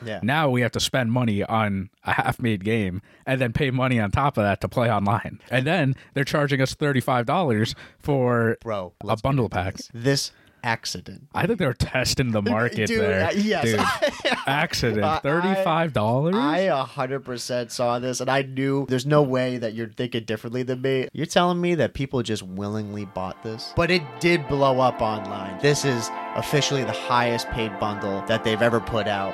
Yeah. Now we have to spend money on a half-made game and then pay money on top of that to play online. And then they're charging us $35 for Bro, a bundle pack. This accident. I think they're testing the market Dude, there. yes. Dude, accident. $35? I 100% saw this, and I knew there's no way that you're thinking differently than me. You're telling me that people just willingly bought this? But it did blow up online. This is officially the highest paid bundle that they've ever put out.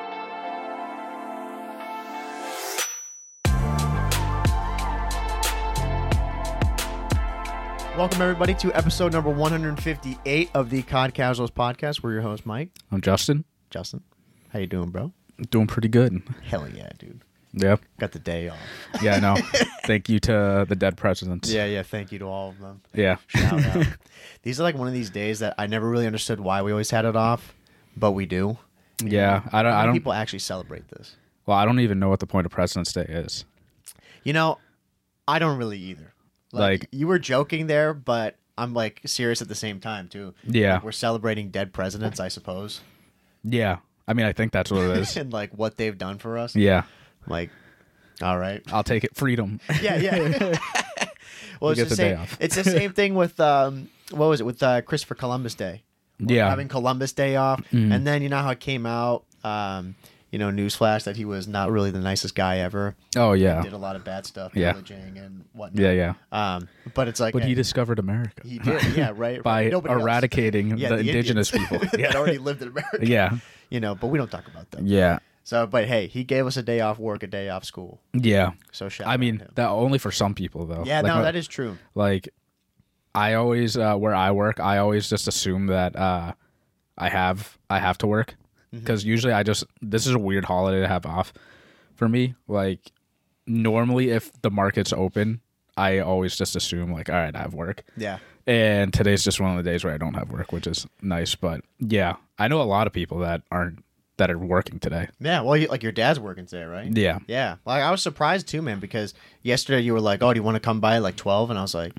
Welcome, everybody, to episode number 158 of the COD Casuals podcast. We're your host, Mike. I'm Justin. Justin, how you doing, bro? Doing pretty good. Hell yeah, dude. Yep. Got the day off. Yeah, I know. Thank you to the dead presidents. Yeah. Thank you to all of them. Yeah. Shout out. These are like one of these days that I never really understood why we always had it off, but we do. Yeah. I How many don't. people actually celebrate this? Well, I don't even know what the point of President's Day is. You know, I don't really either. Like you were joking there, but I'm like serious at the same time too. Yeah. Like, we're celebrating dead presidents, I suppose, Yeah. I mean, I think that's what it is. and like what they've done for us. Yeah. Like, all right. I'll take it. Freedom. Yeah. Well, get it's the the day same. off. It's the same thing with what was it with Christopher Columbus Day? Yeah. Having Columbus Day off, and then you know how it came out. Newsflash that he was not really the nicest guy ever. Oh, yeah. Did a lot of bad stuff, Yeah. pillaging and whatnot. Yeah. But it's like, But hey, he discovered America. he did, yeah, right. By Nobody else. eradicating Yeah, the indigenous Indians people. that already lived in America. Yeah. But we don't talk about them. Yeah. So, but hey, he gave us a day off work, a day off school. Yeah. So shout I out mean, to him. that only for some people, though. Yeah, Like, no, that is true. Like, I always, where I work, I always just assume that I have to work. Because usually this is a weird holiday to have off for me. Like, normally if the market's open, I always just assume, like, all right, I have work. Yeah. And today's just one of the days where I don't have work, which is nice. But yeah, I know a lot of people that are working today. Yeah, well, like your dad's working today, right? Yeah. Yeah. Like I was surprised too, man, because yesterday you were like, "Oh, do you want to come by at like 12?" And I was like,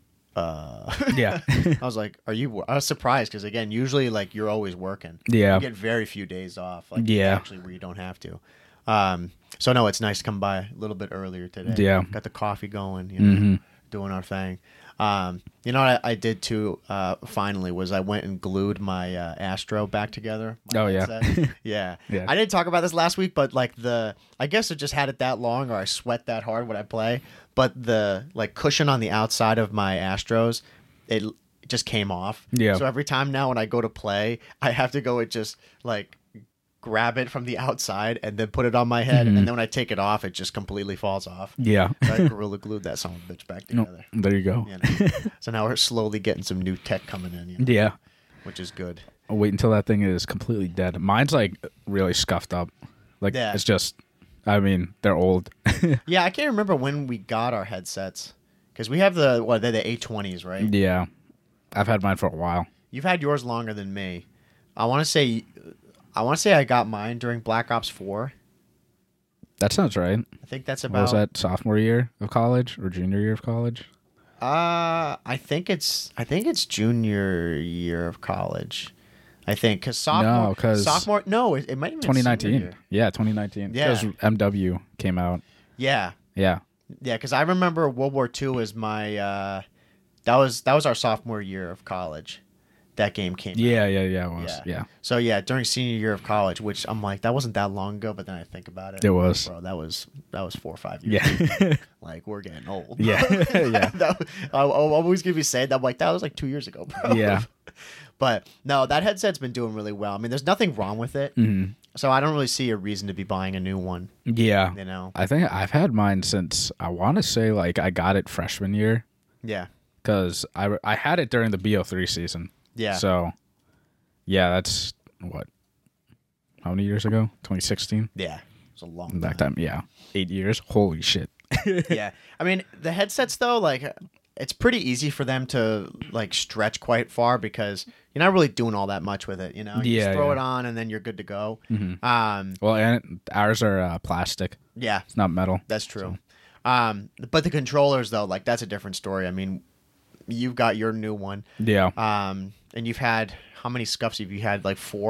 Yeah. I was like, "Are you?" I was surprised because again, usually like you're always working. Yeah. You get very few days off. Like Yeah. actually, where you don't have to. So no, it's nice to come by a little bit earlier today. Yeah. Got the coffee going. Doing our thing. You know what I did too? Finally, was I went and glued my Astro back together. My Oh, yeah. headset. Yeah. Yeah. I didn't talk about this last week, but like I guess I just had it that long, or I sweat that hard when I play. But the like cushion on the outside of my Astros, it just came off. Yeah. So every time now when I go to play, I have to go and just like grab it from the outside and then put it on my head, and then when I take it off, it just completely falls off. Yeah. So I Gorilla Glued that son of a bitch back No, together. there you go. You know? So now we're slowly getting some new tech coming in, Yeah. which is good. I'll wait until that thing is completely dead. Mine's like really scuffed up. Like, Yeah. it's just, I mean, they're old. Yeah, I can't remember when we got our headsets because we have they're the A20s, right? Yeah. I've had mine for a while. You've had yours longer than me. I want to say I got mine during Black Ops 4. That sounds right. I think that's What about. was that, sophomore year of college or junior year of college? I think it's junior year of college. I think because sophomore. No, 'cause sophomore. No, it might have been 2019. senior year. Yeah, 2019. Yeah. Because MW came out. Yeah, Yeah. yeah. Because I remember World War II was my. That was our sophomore year of college. That game came out. Yeah, it was. Yeah. So yeah, during senior year of college, which I'm like, that wasn't that long ago, but then I think about it. It was. Bro, that was 4 or 5 years. Yeah. Like we're getting old. Yeah. Yeah. I'm always gonna be saying that. I'm like, that was like 2 years ago, bro. Yeah. But no, that headset's been doing really well. I mean, there's nothing wrong with it. So I don't really see a reason to be buying a new one. Yeah. You know? I think I've had mine since, I want to say, like, I got it freshman year. Yeah. Because I had it during the BO3 season. Yeah. So, yeah, that's, what, how many years ago? 2016? Yeah. It was a long Back time, yeah. 8 years? Holy shit. Yeah. I mean, the headsets, though, like, it's pretty easy for them to, like, stretch quite far because you're not really doing all that much with it, you know? You just throw it on and then you're good to go. Well, and ours are plastic. Yeah. It's not metal. That's true. But the controllers, though, like, that's a different story. I mean, you've got your new one. Yeah. And you've had, how many scuffs have you had? Like 4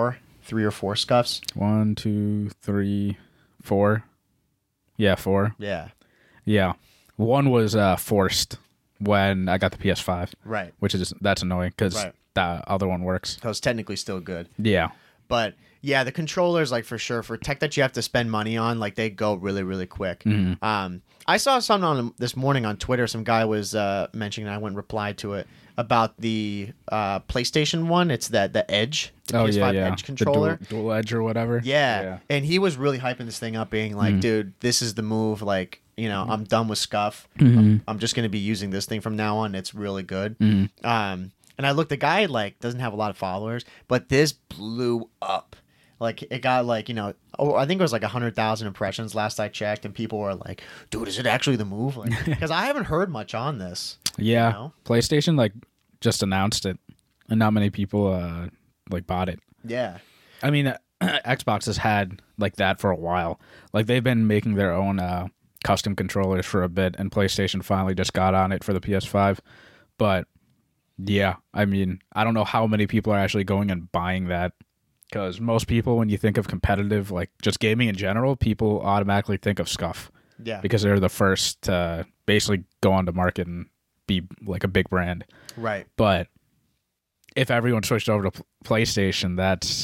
3 or 4 scuffs. 1, 2, 3, 4. Yeah, 4. Yeah. Yeah. One was forced when I got the PS5. Right. That's annoying because Right. that other one works. So it's technically still good. Yeah. But yeah, the controllers, like for sure, for tech that you have to spend money on, like they go really, really quick. I saw something on this morning on Twitter. Some guy was mentioning, and I went and replied to it about the PlayStation one. It's the Edge, the PS5 Edge controller, the dual Edge or whatever. Yeah, and he was really hyping this thing up, being like, "Dude, this is the move. Like, you know, I'm done with scuff. I'm just gonna be using this thing from now on. It's really good." And I looked, the guy like doesn't have a lot of followers, but this blew up. Like it got like, you know, I think it was like 100,000 impressions last I checked, and people were like, "Dude, is it actually the move?" Like, because I haven't heard much on this. Yeah, you know? PlayStation like just announced it, and not many people like bought it. Yeah, I mean, Xbox has had like that for a while. Like they've been making their own custom controllers for a bit, and PlayStation finally just got on it for the PS5. But yeah, I mean, I don't know how many people are actually going and buying that. Because most people, when you think of competitive, like just gaming in general, people automatically think of Scuff. Yeah. Because they're the first to basically go onto market and be like a big brand. Right. But if everyone switched over to PlayStation,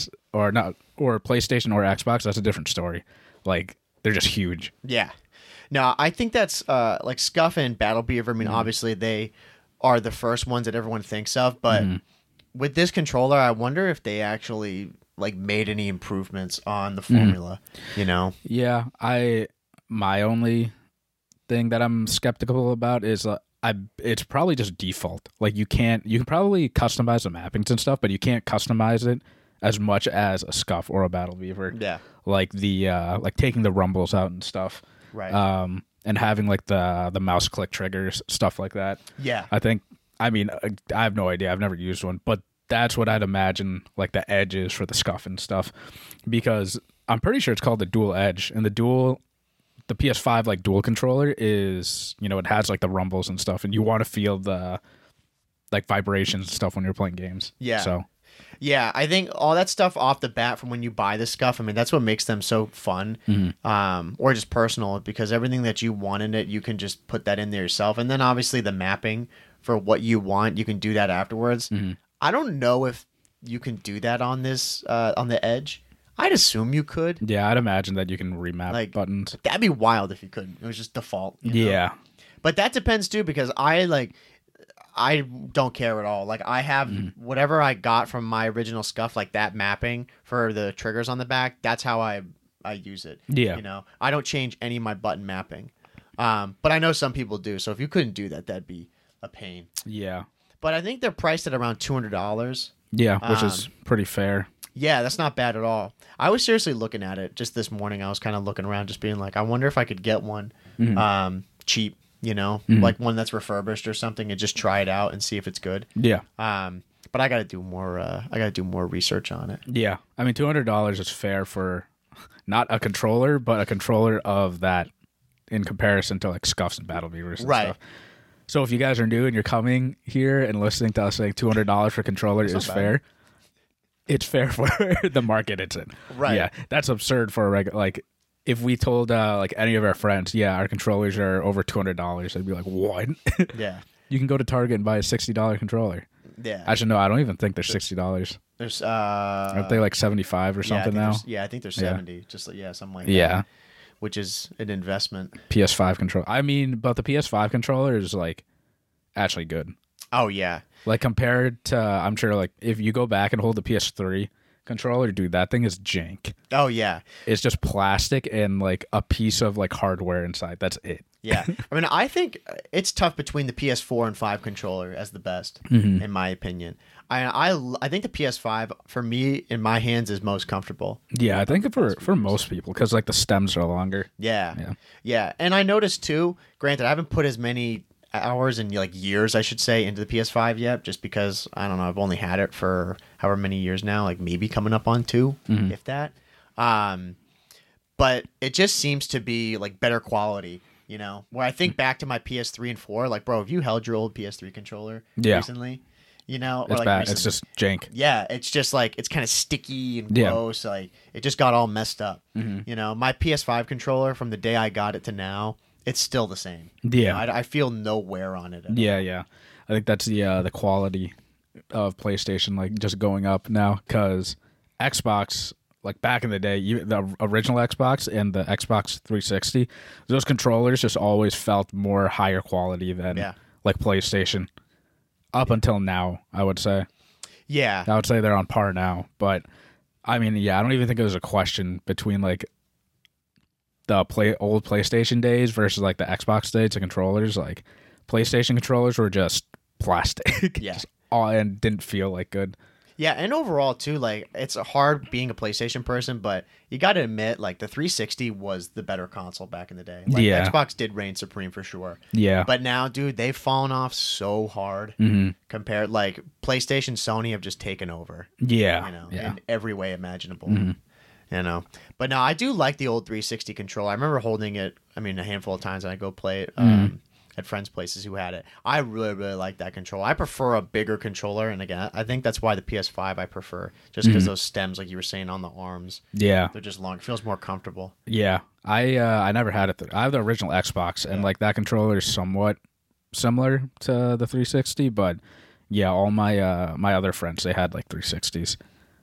or PlayStation or Xbox, that's a different story. Like, they're just huge. Yeah. No, I think that's like Scuff and Battle Beaver. I mean, obviously they are the first ones that everyone thinks of, but with this controller, I wonder if they actually like made any improvements on the formula, you know? Yeah, my only thing that I'm skeptical about is it's probably just default. Like you can probably customize the mappings and stuff, but you can't customize it as much as a Scuff or a Battle Beaver. Yeah. Like the like taking the rumbles out and stuff. Right. And having like the mouse click triggers, stuff like that. Yeah. I mean, I have no idea. I've never used one, but that's what I'd imagine like the Edge is for the Scuff and stuff, because I'm pretty sure it's called the Dual Edge, and the PS5 like dual controller is, you know, it has like the rumbles and stuff, and you want to feel the like vibrations and stuff when you're playing games. Yeah. So yeah, I think all that stuff off the bat from when you buy the Scuff, I mean, that's what makes them so fun, or just personal, because everything that you want in it, you can just put that in there yourself. And then obviously the mapping for what you want, you can do that afterwards. I don't know if you can do that on this, on the Edge. I'd assume you could. Yeah, I'd imagine that you can remap Like, buttons. That'd be wild if you couldn't. It was just default. You know? Yeah. But that depends too, because I don't care at all. Like I have whatever I got from my original Scuff, like that mapping for the triggers on the back. That's how I use it. Yeah. You know, I don't change any of my button mapping. But I know some people do. So if you couldn't do that, that'd be a pain. Yeah. But I think they're priced at around $200. Yeah, which is pretty fair. Yeah, that's not bad at all. I was seriously looking at it just this morning. I was kind of looking around, just being like, I wonder if I could get one cheap, you know, like one that's refurbished or something, and just try it out and see if it's good. Yeah. But I got to do more. I got to do more research on it. Yeah. I mean, $200 is fair for not a controller, but a controller of that in comparison to like Scuffs and Battle Beavers and stuff. So if you guys are new and you're coming here and listening to us saying $200 for controller is fair, it's fair for the market it's in. Right. Yeah, that's absurd for a regular. Like if we told like any of our friends, yeah, our controllers are over $200, they'd be like, what? Yeah. You can go to Target and buy a $60 controller. Yeah. Actually, no, I don't even think they're $60. There's aren't they like 75 or something now? I think they're 70. Just something like that. Yeah. Which is an investment. PS5 controller. I mean, but the PS5 controller is like actually good. Oh yeah. Like compared to, I'm sure like if you go back and hold the PS3 controller, dude, that thing is jank. Oh yeah. It's just plastic and like a piece of like hardware inside. That's it. Yeah. I mean, I think it's tough between the PS4 and 5 controller as the best, in my opinion. I think the PS5 for me in my hands is most comfortable. Yeah, I think for most people, because like the stems are longer. Yeah. And I noticed too, granted, I haven't put as many hours and like years, I should say, into the PS5 yet, just because I don't know, I've only had it for however many years now, like maybe coming up on 2, if that. But it just seems to be like better quality, you know. Where I think back to my PS3 and 4, like bro, have you held your old PS3 controller recently? you know? It's or like bad. recently. It's just jank. Yeah, it's just like it's kind of sticky and Yeah. gross. Like it just got all messed up. You know, my PS5 controller from the day I got it to now, it's still the same. You Yeah. know, I feel no wear on it. Yeah, yeah. I think that's the quality of PlayStation like just going up now because Xbox, like back in the day, the original Xbox and the Xbox 360, those controllers just always felt more higher quality than like PlayStation. Up until now, I would say. Yeah. I would say they're on par now, but I mean, yeah, I don't even think it was a question between like the old PlayStation days versus like the Xbox days. The controllers, like PlayStation controllers, were just plastic, Yeah. just all, and didn't feel like good. Yeah, and overall too, like it's hard being a PlayStation person, but you got to admit, like the 360 was the better console back in the day. Like, Yeah. Xbox did reign supreme for sure. Yeah, But now, dude, they've fallen off so hard compared. Like PlayStation, Sony have just taken over. yeah, You know, yeah. in every way imaginable. You know, but no, I do like the old 360 controller. I remember holding it. I mean, a handful of times, and I go play it at friends' places who had it. I really, really like that controller. I prefer a bigger controller, and again, I think that's why the PS5 I prefer, just because those stems, like you were saying, on the arms, Yeah, they're just long. It feels more comfortable. yeah. I never had it. I have the original Xbox, and like that controller is somewhat similar to the 360, but yeah, all my my other friends, they had like 360s,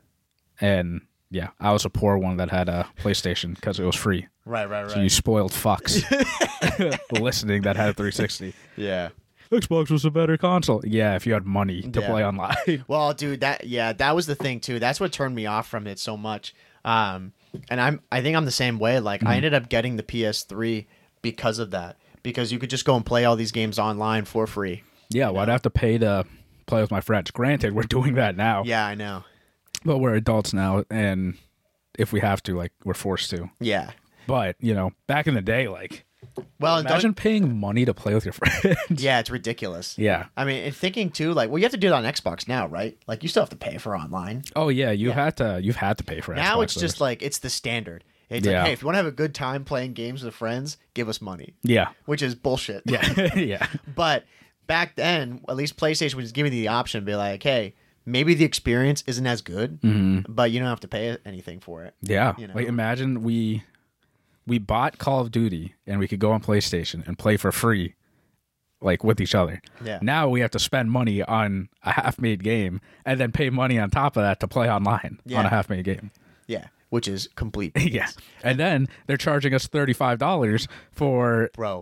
and yeah, I was a poor one that had a PlayStation because it was free. Right. So you spoiled fucks listening that had a 360. Yeah. Xbox was a better console. Yeah, if you had money to Yeah. play online. Well, dude, that was the thing too. That's what turned me off from it so much. And I think I'm the same way. Like I ended up getting the PS3 because of that. Because you could just go and play all these games online for free. Yeah, well, I'd have to pay to play with my friends. Granted, we're doing that now. Yeah, I know. But we're adults now, and if we have to, like, we're forced to. Yeah. But, you know, back in the day, like, Well, imagine paying money to play with your friends. yeah, it's ridiculous. Yeah. I mean, and thinking too, like, well, you have to do it on Xbox now, right? Like, you still have to pay for online. Oh, yeah, you've had to pay for Now Xbox it's just service. like, it's the standard. It's Yeah. like, hey, if you want to have a good time playing games with friends, give us money. Yeah. Which is bullshit. Yeah. Yeah. But back then, at least PlayStation was giving you the option to be like, hey, maybe the experience isn't as good, but you don't have to pay anything for it. Yeah. You know? Like, imagine we bought Call of Duty and we could go on PlayStation and play for free, like with each other. Yeah. Now we have to spend money on a half-made game and then pay money on top of that to play online on a half-made game. Yeah. Which is complete. Yeah. And then they're charging us $35 for Bro,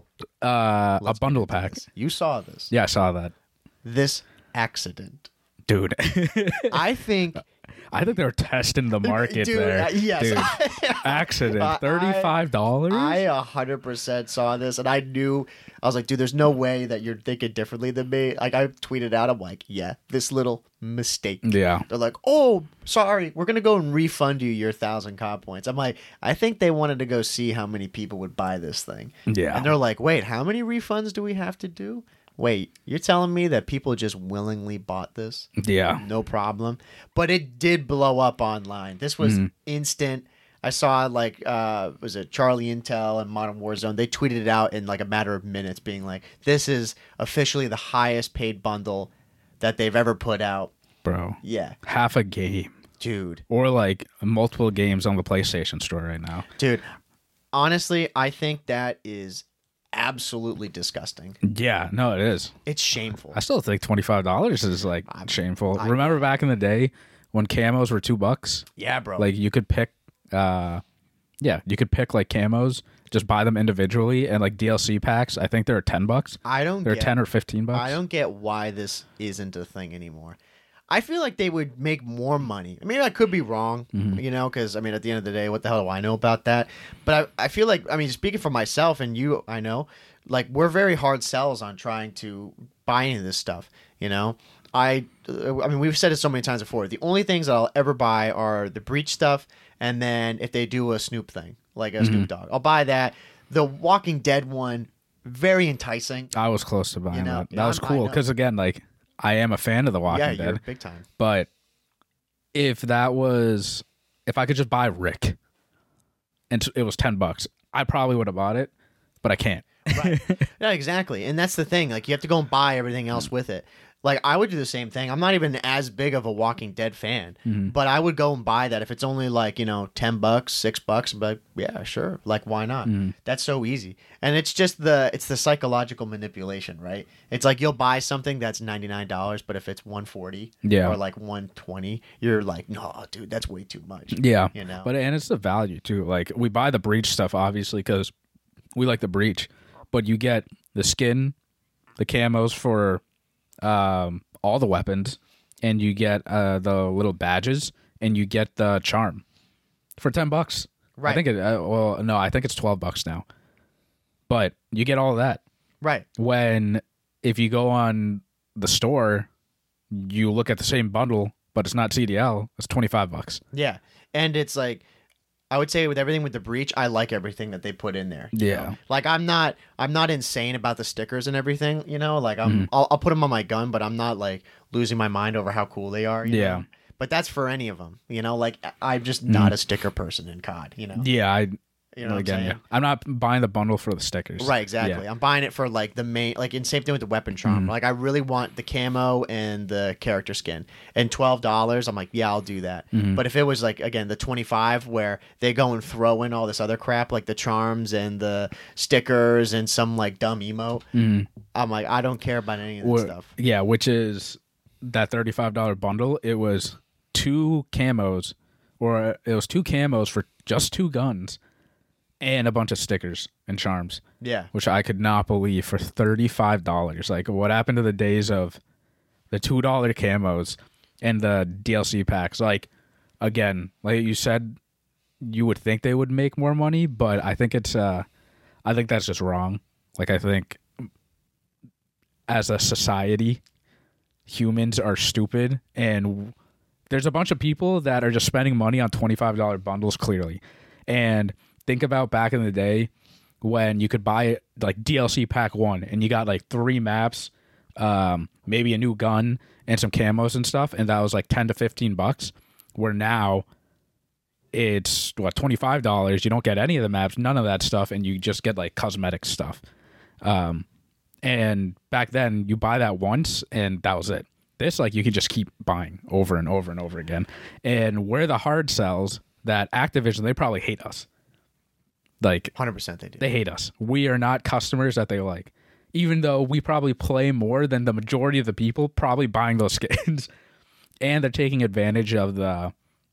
a bundle pack. you saw this. Yeah, I saw that. This accident. Dude. I think... I think they're testing the market Dude, there. yes. Dude. Accident. $35? I 100% saw this, and I knew, I was like, dude, there's no way that you're thinking differently than me. Like, I tweeted out, I'm like, yeah, this little mistake. Yeah. They're like, oh, sorry, we're going to go and refund you your 1,000 COD points. I'm like, I think they wanted to go see how many people would buy this thing. Yeah. And they're like, wait, how many refunds do we have to do? Wait, you're telling me that people just willingly bought this? Yeah. No problem. But it did blow up online. This was instant. I saw like was it Charlie Intel and Modern Warzone? They tweeted it out in like a matter of minutes, being like, "This is officially the highest paid bundle that they've ever put out." Bro. Yeah, Half a game. dude. Or like multiple games on the PlayStation Store right now. Dude, honestly, I think that is absolutely disgusting. Yeah, no, it is. It's shameful. I still think $25 is like shameful. Remember back in the day when camos were $2? Yeah, bro. Like you could pick you could pick like camos, just buy them individually, and like DLC packs, I think they're $10. I don't They're get 10 or $15. I don't get why this isn't a thing anymore. I feel like they would make more money. I mean, I could be wrong, you know, because, I mean, at the end of the day, what the hell do I know about that? But I feel like, I mean, speaking for myself and you, I know, like, we're very hard sells on trying to buy any of this stuff, you know? I mean, we've said it so many times before. The only things that I'll ever buy are the Breach stuff, and then if they do a Snoop thing, like a Snoop Dogg, I'll buy that. The Walking Dead one, very enticing. I was close to buying know, that. That was I cool know. because again, like I am a fan of The Walking Yeah, Dead, you're big time. but if I could just buy Rick, and it was $10, I probably would have bought it, but I can't. Right. Yeah, exactly. And that's the thing. Like, you have to go and buy everything else with it. Like, I would do the same thing. I'm not even as big of a Walking Dead fan, Mm-hmm. but I would go and buy that if it's only like, $10, $6, but yeah, sure. Like, why not? Mm-hmm. That's so easy. And it's just the psychological manipulation, right? It's like you'll buy something that's $99, but if it's 140 Yeah. or like 120, you're like, no, dude, that's way too much. Yeah. But and it's the value too. Like we buy the Breach stuff obviously because we like the Breach, but you get the skin, the camos for all the weapons, and you get the little badges, and you get the charm for $10. Right. I think I think it's $12 now, but you get all of that. right. If you go on the store, you look at the same bundle, but it's not CDL. It's $25. Yeah. And it's like, I would say with everything with the Breach, I like everything that they put in there. you Yeah. know? Like I'm not insane about the stickers and everything, Like Mm-hmm. I'll put them on my gun, but I'm not like losing my mind over how cool they are, Yeah. know? But that's for any of them, Like I'm just not a sticker person in COD, Yeah, You know what I'm saying? I'm not buying the bundle for the stickers. Right, exactly. Yeah. I'm buying it for like the main, like in same thing with the weapon charm. Mm-hmm. Like I really want the camo and the character skin. And $12, I'm like, yeah, I'll do that. Mm-hmm. But if it was like again the 25 where they go and throw in all this other crap like the charms and the stickers and some like dumb emote, I'm like, I don't care about any of that stuff. Yeah, which is that $35 bundle. It was two camos for just two guns and a bunch of stickers and charms. Yeah, Which I could not believe for $35. Like, what happened to the days of the $2 camos and the DLC packs? Like, again, like you said, you would think they would make more money, but I think I think that's just wrong. Like, I think as a society, humans are stupid, and there's a bunch of people that are just spending money on $25 bundles, clearly. And think about back in the day when you could buy like DLC pack 1 and you got like 3 maps, maybe a new gun and some camos and stuff, and that was like $10 to $15. Where now it's $25. You don't get any of the maps, none of that stuff, and you just get like cosmetic stuff. And back then you buy that once and that was it. This, like, you can just keep buying over and over and over again. And where the hard sells, that Activision, they probably hate us. Like, 100% they do. they hate us. We are not customers that they like. Even though we probably play more than the majority of the people probably buying those skins. And they're taking advantage of the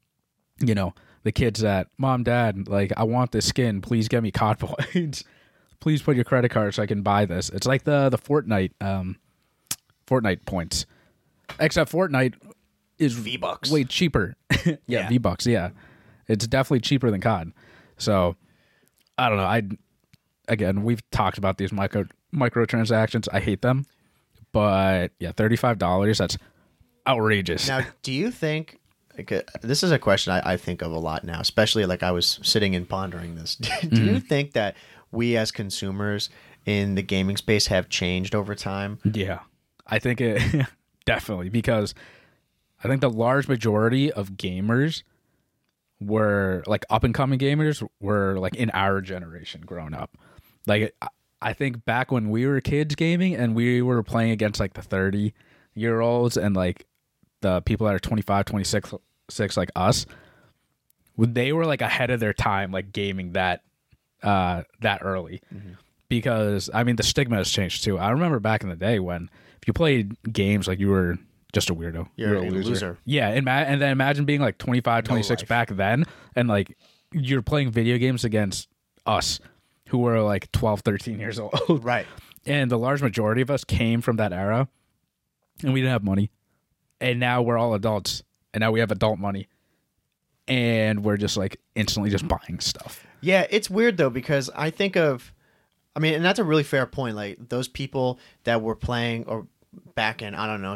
kids that, Mom, Dad, like, I want this skin. Please get me COD points. Please put your credit card so I can buy this. It's like the Fortnite points. Except Fortnite is V-Bucks. way cheaper. Yeah. V-Bucks, yeah. It's definitely cheaper than COD. So, I don't know. Again, we've talked about these microtransactions. I hate them. But, yeah, $35, that's outrageous. Now, do you think, this is a question I think of a lot now, especially like I was sitting and pondering this. Do you think that we as consumers in the gaming space have changed over time? Yeah, I think it definitely, because I think the large majority of gamers were like up and coming gamers were like in our generation growing up. Like, I think back when we were kids gaming and we were playing against like the 30-year-olds and like the people that are 25, 26 like us, they were like ahead of their time, like gaming that early. Because I mean the stigma has changed too. I remember back in the day when if you played games, like, you were just a weirdo. You're a a loser. Yeah, and then imagine being like 25, 26 life. back then, and like you're playing video games against us who were like 12, 13 years old. Right. And the large majority of us came from that era, and we didn't have money. And now we're all adults, and now we have adult money, and we're just like instantly just buying stuff. Yeah, it's weird though, because I think of, I mean, and that's a really fair point. Like those people that were playing or back in, I don't know,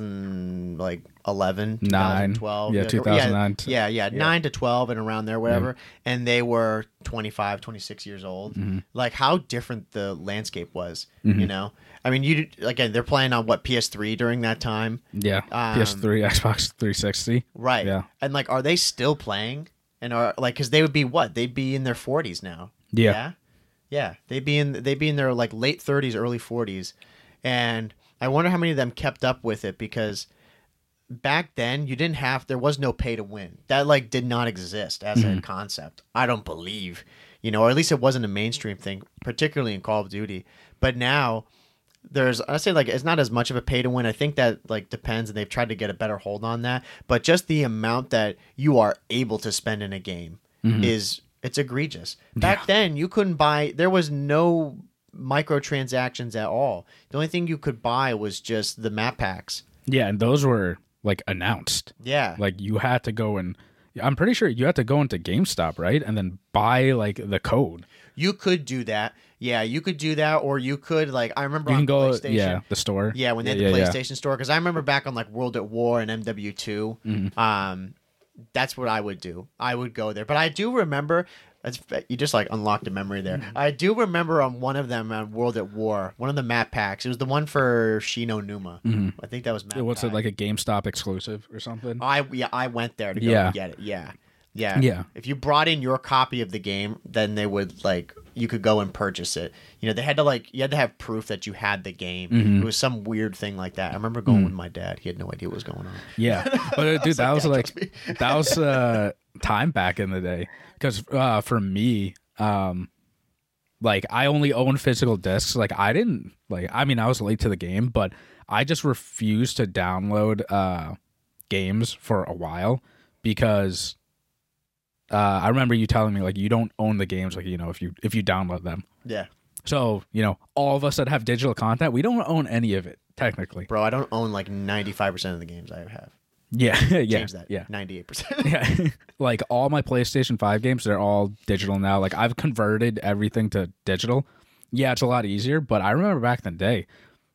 2011, 2012. Yeah, 2009. Yeah, 9 to 12 and around there, whatever. And they were 25, 26 years old. Like how different the landscape was, you know? I mean, again, they're playing on what, PS3 during that time? Yeah, PS3, Xbox 360. Right. Yeah. And like, are they still playing? And are like, because they would be what? They'd be in their 40s now. Yeah. Yeah. They'd be in their like late 30s, early 40s. And I wonder how many of them kept up with it, because back then there was no pay to win. That like did not exist as a concept. I don't believe, or at least it wasn't a mainstream thing, particularly in Call of Duty. But now I say like it's not as much of a pay to win. I think that like depends, and they've tried to get a better hold on that. But just the amount that you are able to spend in a game it's egregious. Back then you couldn't buy. There was no microtransactions at all. The only thing you could buy was just the map packs. Yeah, and those were like announced. Yeah. Like you had to go and I'm pretty sure you had to go into GameStop, right? And then buy like the code. You could do that. Yeah, you could do that, or you could like I remember you on can go, PlayStation. Yeah, the store. Yeah, when they had the PlayStation store, because I remember back on like World at War and MW2, that's what I would do. I would go there, but I do remember. You just like unlocked a memory there. I do remember on one of them on World at War, one of the map packs. It was the one for Shino Numa. I think that was map. What's it like a GameStop exclusive or something? I went there to go and get it. Yeah. If you brought in your copy of the game, then they would like you could go and purchase it. They had to you had to have proof that you had the game. It was some weird thing like that. I remember going with my dad. He had no idea what was going on. Yeah, but dude, that was like that was time back in the day. Because for me, like I only own physical discs. Like I didn't I was late to the game, but I just refused to download games for a while because I remember you telling me like you don't own the games if you download them. Yeah. So all of us that have digital content, we don't own any of it technically. Bro, I don't own like 95% of the games I have. Yeah, Change that. Yeah, 98%. Yeah, like all my PlayStation 5 games, they're all digital now. Like I've converted everything to digital. Yeah, it's a lot easier, but I remember back in the day,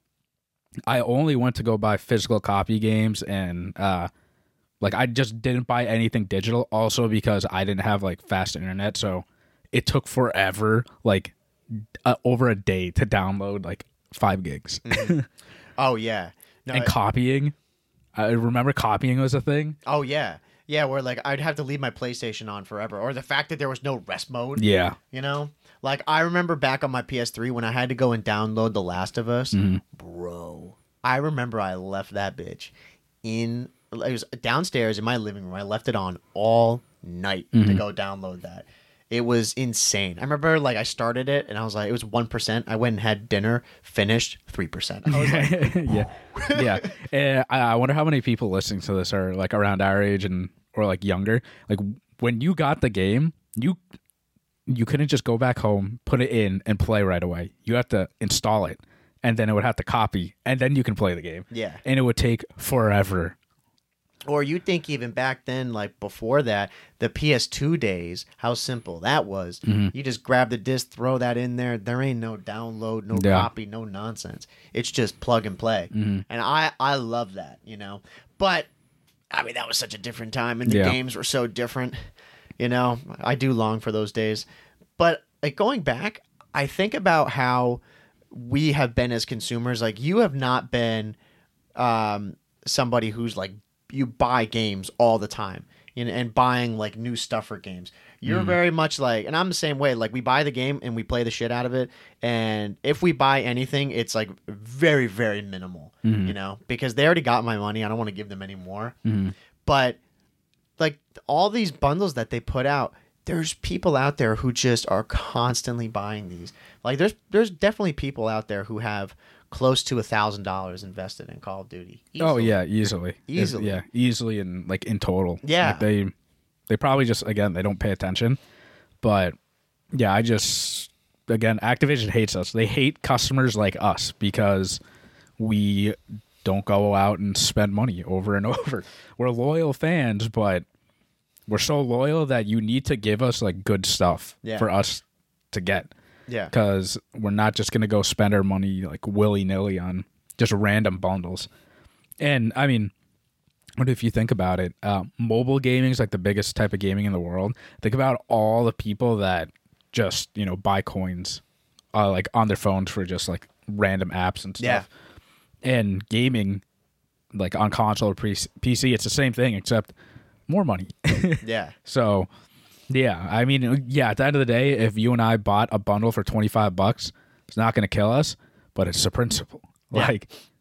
I only went to go buy physical copy games, and like I just didn't buy anything digital. Also because I didn't have like fast internet, so it took forever, like over a day, to download like 5 gigs. Oh yeah, no, and copying. I remember copying was a thing. Oh, yeah. Yeah, where, like, I'd have to leave my PlayStation on forever. Or the fact that there was no rest mode. Yeah. Like, I remember back on my PS3 when I had to go and download The Last of Us. Bro. I remember I left that bitch it was downstairs in my living room. I left it on all night to go download that. It was insane. I remember, like, I started it, and I was like, it was 1%. I went and had dinner, finished 3%. I was like, yeah. I wonder how many people listening to this are, like, around our age or, like, younger. Like, when you got the game, you couldn't just go back home, put it in, and play right away. You have to install it, and then it would have to copy, and then you can play the game. Yeah. And it would take forever. Or you think even back then, like before that, the PS2 days, how simple that was. You just grab the disc, throw that in there. There ain't no download, no copy, no nonsense. It's just plug and play. And I love that, But, I mean, that was such a different time, and the games were so different. I do long for those days. But like going back, I think about how we have been as consumers. Like you have not been somebody who's like, you buy games all the time and buying like new stuff for games. You're very much like, and I'm the same way. Like we buy the game and we play the shit out of it. And if we buy anything, it's like very, very minimal, because they already got my money. I don't want to give them any more. But like all these bundles that they put out, there's people out there who just are constantly buying these. Like there's definitely people out there who have close to $1,000 invested in Call of Duty. Easily. Oh yeah, easily. Easily, and like in total. Yeah, like they probably just they don't pay attention, but yeah, Activision hates us. They hate customers like us because we don't go out and spend money over and over. We're loyal fans, but we're so loyal that you need to give us like good stuff for us to get. Yeah. Because we're not just going to go spend our money like willy-nilly on just random bundles. And, I mean, what if you think about it? Mobile gaming is like the biggest type of gaming in the world. Think about all the people that just, buy coins like on their phones for just like random apps and stuff. Yeah. And gaming, like on console or PC, it's the same thing except more money. Yeah. So... yeah, I mean, at the end of the day, if you and I bought a bundle for $25, it's not going to kill us, but it's the principle. Yeah. Like,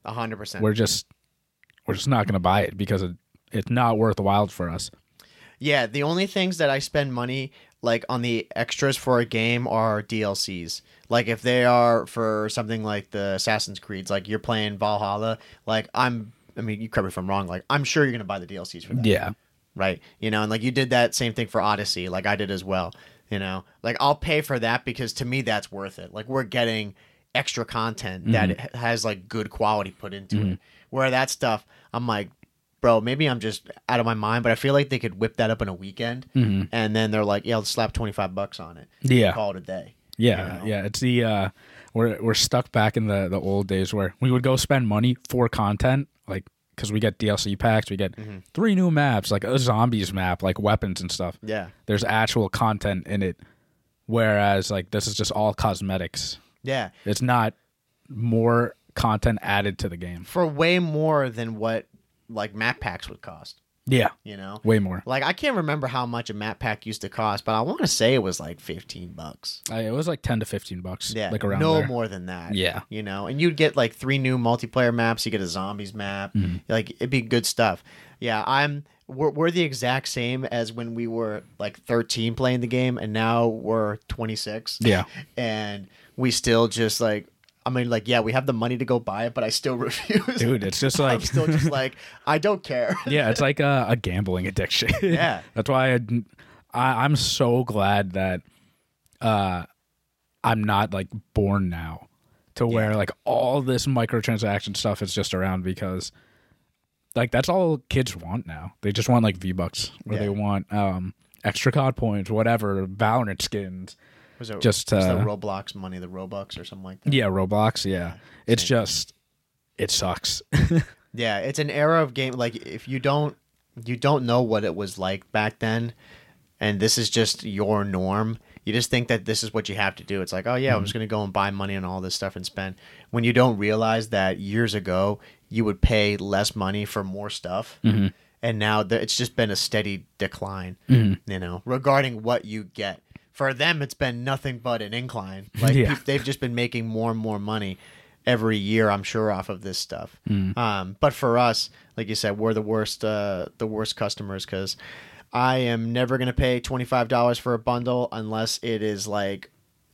100%. we're just not gonna buy it because it's not worthwhile for us. Yeah, the only things that I spend money like on the extras for a game are DLCs. Like if they are for something like the Assassin's Creeds, like you're playing Valhalla, like I mean, you correct me if I'm wrong, like I'm sure you're gonna buy the DLCs for that. Yeah. Right. You know, and like you did that same thing for Odyssey, like I did as well. You know, like I'll pay for that because to me that's worth it. Like we're getting extra content that it has like good quality put into it. Where that stuff, I'm like, bro, maybe I'm just out of my mind, but I feel like they could whip that up in a weekend, and then they're like, yeah, let's slap $25 on it. Yeah. Call it a day. Yeah, yeah. It's the we're stuck back in the old days where we would go spend money for content, like because we get DLC packs, we get 3 new maps, like a zombies map, like weapons and stuff. Yeah. There's actual content in it, whereas like this is just all cosmetics. Yeah. It's not more content added to the game. For way more than what like map packs would cost. Yeah, You know? way more. Like I can't remember how much a map pack used to cost, but I want to say it was like $15. It was like $10 to $15. Yeah, like around no there. more than that. Yeah. You know, and you'd get like 3 new multiplayer maps. You get a zombies map. Like it'd be good stuff. Yeah, we're the exact same as when we were like 13 playing the game, and now we're 26. Yeah. And we still just like, I mean, like, yeah, we have the money to go buy it, but I still refuse. Dude, it's just I'm like still just like, I don't care. yeah, it's like a gambling addiction. Yeah. That's why I'm so glad that I'm not like born now to where like all this microtransaction stuff is just around, because like that's all kids want now. They just want like V-Bucks, or they want extra COD points, whatever, Valorant skins. Was it Just was the Roblox money, the Robux or something like that? Yeah, Roblox. Yeah, it's same just it sucks. Yeah, it's an era of game. Like if you don't know what it was like back then, and this is just your norm. You just think that this is what you have to do. It's like, oh yeah, I'm just gonna go and buy money and all this stuff and spend. When you don't realize that years ago you would pay less money for more stuff, and now it's just been a steady decline. You know, regarding what you get. For them, it's been nothing but an incline. Like they've just been making more and more money every year, I'm sure, off of this stuff. But for us, like you said, we're the worst customers, because I am never going to pay $25 for a bundle unless it is like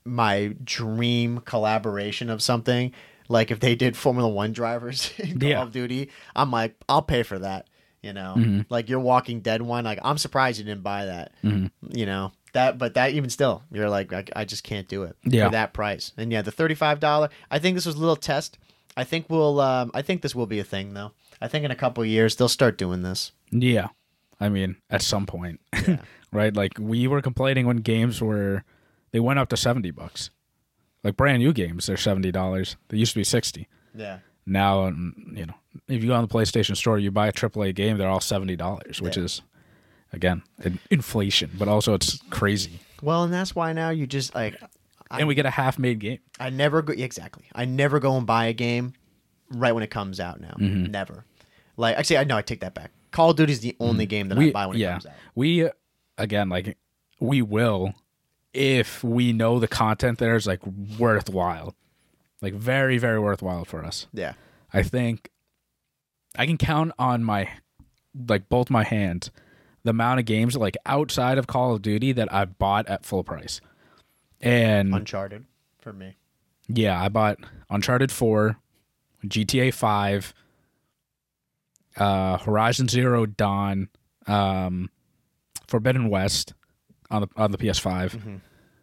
my dream collaboration of something. Like if they did Formula 1 drivers in Call of Duty, I'm like, I'll pay for that. You know, like your Walking Dead one, like I'm surprised you didn't buy that. You know. But that even still, you're like, I just can't do it for that price. And yeah, the $35. I think this was a little test. I think this will be a thing though. I think in a couple of years they'll start doing this. Yeah, I mean, at some point, right? Like we were complaining when games they went up to $70. Like brand new games, they're $70. They used to be $60. Yeah. Now, you know, if you go on the PlayStation Store, you buy a AAA game, they're all $70, which is. Again, inflation, but also it's crazy. Well, and that's why now you just like, and we get a half-made game. I never go and buy a game right when it comes out now. Never. Like actually, I take that back. Call of Duty is the only game that I buy when it comes out. We again, like we will if we know the content there is like worthwhile, like very, very worthwhile for us. Yeah, I think I can count on both my hands the amount of games like outside of Call of Duty that I bought at full price. And Uncharted for me. Yeah, I bought Uncharted 4, GTA 5, Horizon Zero Dawn, Forbidden West on the PS5. I'm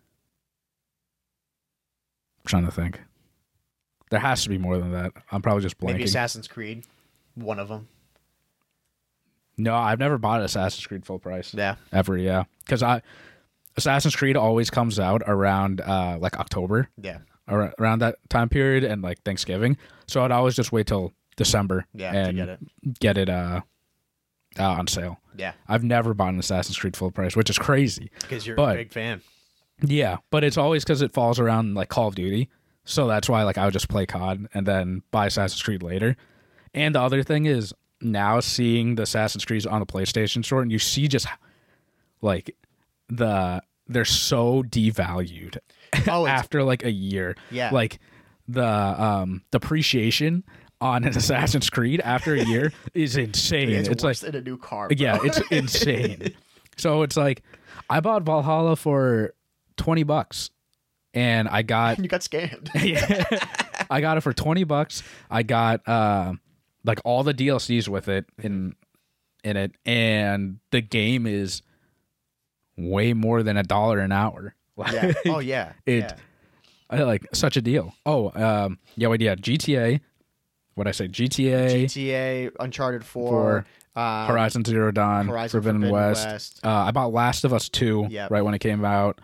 trying to think. There has to be more than that. I'm probably just blanking. Maybe Assassin's Creed, one of them. No, I've never bought Assassin's Creed full price. Yeah. Ever, yeah. Because Assassin's Creed always comes out around like October. Yeah. Around that time period and like Thanksgiving. So I'd always just wait till December and to get it on sale. Yeah. I've never bought an Assassin's Creed full price, which is crazy. Because you're a big fan. Yeah, but it's always because it falls around like Call of Duty. So that's why like I would just play COD and then buy Assassin's Creed later. And the other thing is, now seeing the Assassin's Creed on the PlayStation Store, and you see just like they're so devalued after like a year. Yeah. Like the depreciation on an Assassin's Creed after a year is insane. It's like worse than a new car. Bro. yeah, it's insane. So it's like I bought Valhalla for $20, and I got You got scammed. yeah, I got it for $20. I got like all the DLCs with it in it, and the game is way more than $1 an hour. Yeah. Oh yeah. It I like such a deal. Oh, GTA. What I say? GTA, Uncharted 4, Horizon Zero Dawn, Forbidden West. I bought Last of Us 2 right when it came out.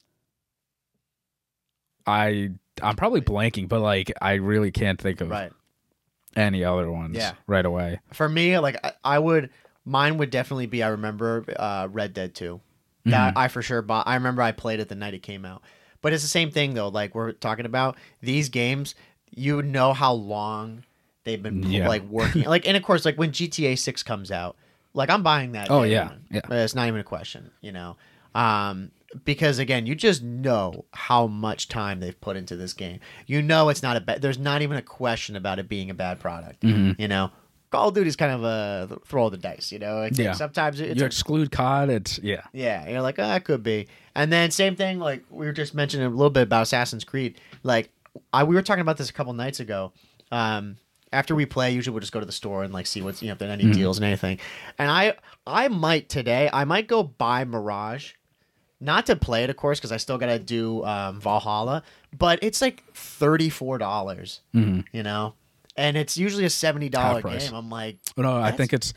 I'm probably blanking, but like I really can't think of any other ones right away. For me, like mine would definitely be. I remember Red Dead 2. That I for sure bought. I remember I played it the night it came out. But it's the same thing though. Like we're talking about these games, you know how long they've been like working. Like, and of course, like when GTA 6 comes out, like I'm buying that. Oh yeah. It's not even a question, you know. Because again, you just know how much time they've put into this game. You know it's not a bad. There's not even a question about it being a bad product. You know. Call of Duty's kind of a throw of the dice, you know. Sometimes you exclude COD. It's yeah. You're like, it could be. And then same thing, like we were just mentioning a little bit about Assassin's Creed. Like we were talking about this a couple nights ago. After we play, usually we'll just go to the store and like see what's if there are any deals and anything. And I might go buy Mirage, not to play it, of course, because I still gotta do Valhalla. But it's like $34, you know. And it's usually a $70 game. I'm like, no, I think it's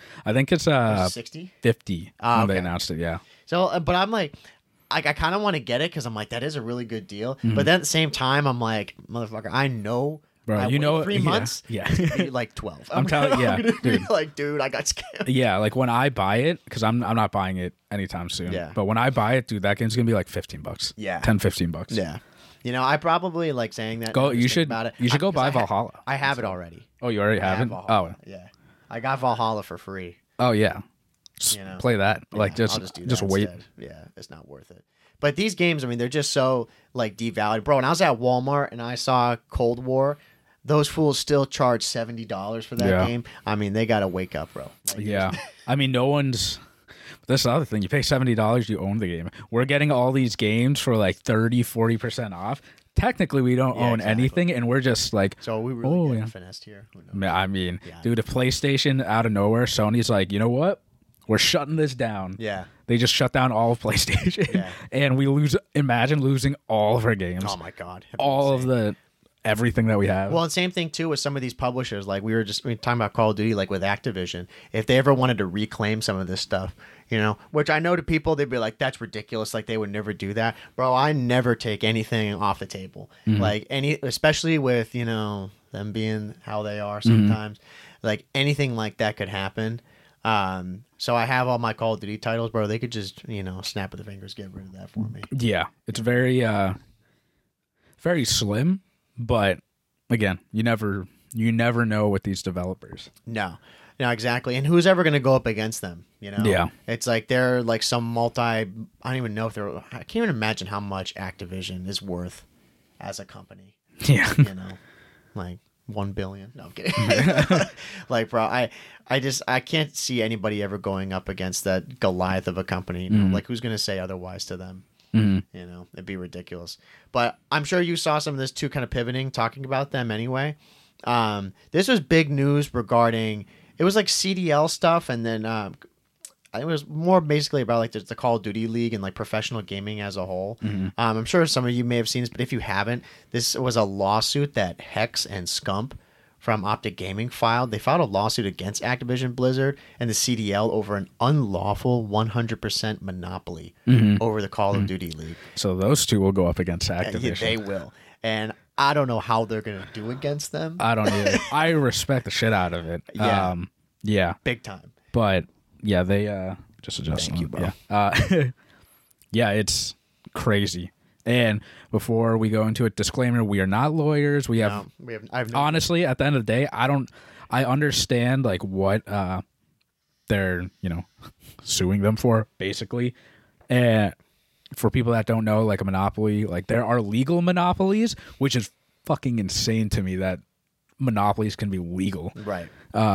60, 50 when they announced it. Yeah. So, but I'm like, I kind of want to get it because I'm like, that is a really good deal. But then at the same time, I'm like, motherfucker, I know. Bro, you know, 3 months. Yeah, it's gonna be like 12. I'm telling you, dude. Like, dude, I got scammed. Yeah, like when I buy it, because I'm not buying it anytime soon. Yeah. But when I buy it, dude, that game's gonna be like $15. Yeah. $10-15. Yeah. You know, I probably like saying that. You should go buy Valhalla. I have it already. Oh, you already have it? Valhalla. Oh, yeah. I got Valhalla for free. Oh yeah. Play that. Like I'll just do that wait. Instead. Yeah, it's not worth it. But these games, I mean, they're just so like devalued, bro. When I was at Walmart and I saw Cold War, those fools still charge $70 for that game. I mean, they gotta wake up, bro. Like, yeah. I mean, no one's. That's the other thing. You pay $70, you own the game. We're getting all these games for like 30-40% off. Technically, we don't own anything, and we're just like, so we really getting finessed here. I mean, dude, if PlayStation out of nowhere, Sony's like, you know what? We're shutting this down. Yeah. They just shut down all of PlayStation, and we imagine losing all of our games. Oh my god! All of everything that we have. Well, and same thing too with some of these publishers. Like we were talking about Call of Duty, like with Activision. If they ever wanted to reclaim some of this stuff, you know, which I know to people they'd be like, "That's ridiculous." Like they would never do that, bro. I never take anything off the table. Like especially with them being how they are sometimes. Like anything like that could happen. So I have all my Call of Duty titles, bro. They could just snap of the fingers, get rid of that for me. Yeah, it's very slim. But again, you never know with these developers. No, exactly. And who's ever going to go up against them? Yeah. It's like they're like some I don't even know if I can't even imagine how much Activision is worth as a company. Yeah. Like 1 billion. No, I'm kidding. Like, bro, I can't see anybody ever going up against that Goliath of a company. Like, who's going to say otherwise to them? It'd be ridiculous. But I'm sure you saw some of this too, kind of pivoting, talking about them anyway. This was big news regarding, it was like CDL stuff, and then it was more basically about like the Call of Duty League and like professional gaming as a whole. I'm sure some of you may have seen this, but if you haven't, this was a lawsuit that Hex and Scump from Optic Gaming filed. They filed a lawsuit against Activision Blizzard and the CDL over an unlawful 100% monopoly over the Call of Duty League. So those two will go up against Activision. Yeah, they will. And I don't know how they're going to do against them. I don't either. I respect the shit out of it. Yeah. Big time. But yeah, they just adjust. Thank you, bro. Yeah, it's crazy. And before we go into it, disclaimer: we are not lawyers. Honestly, at the end of the day, I understand like what they're suing them for, basically. And for people that don't know, like a monopoly, like there are legal monopolies, which is fucking insane to me that monopolies can be legal. Right.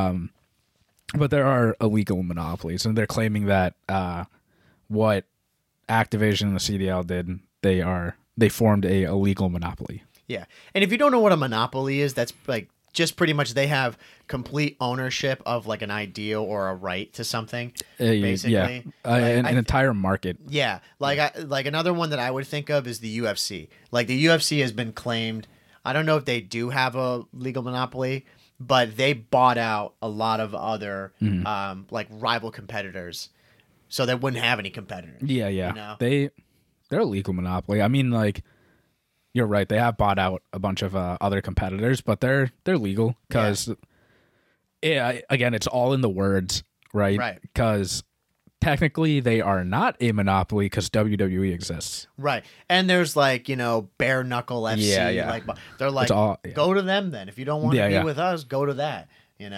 But there are illegal monopolies, and they're claiming that what Activision and the CDL did, they formed a illegal monopoly. Yeah. And if you don't know what a monopoly is, that's like just pretty much they have complete ownership of like an idea or a right to something, basically. Yeah, Like, an entire market. Yeah. Like another one that I would think of is the UFC. Like the UFC has been claimed. I don't know if they do have a legal monopoly, but they bought out a lot of other like rival competitors, so they wouldn't have any competitors. Yeah, yeah. You know? They're a legal monopoly. I mean, like, you're right. They have bought out a bunch of other competitors, but they're legal because, again, it's all in the words, right? Right. Because technically they are not a monopoly because WWE exists. Right. And there's like, bare knuckle FC. Yeah, yeah. Like they're like, go to them then. If you don't want to be with us, go to that.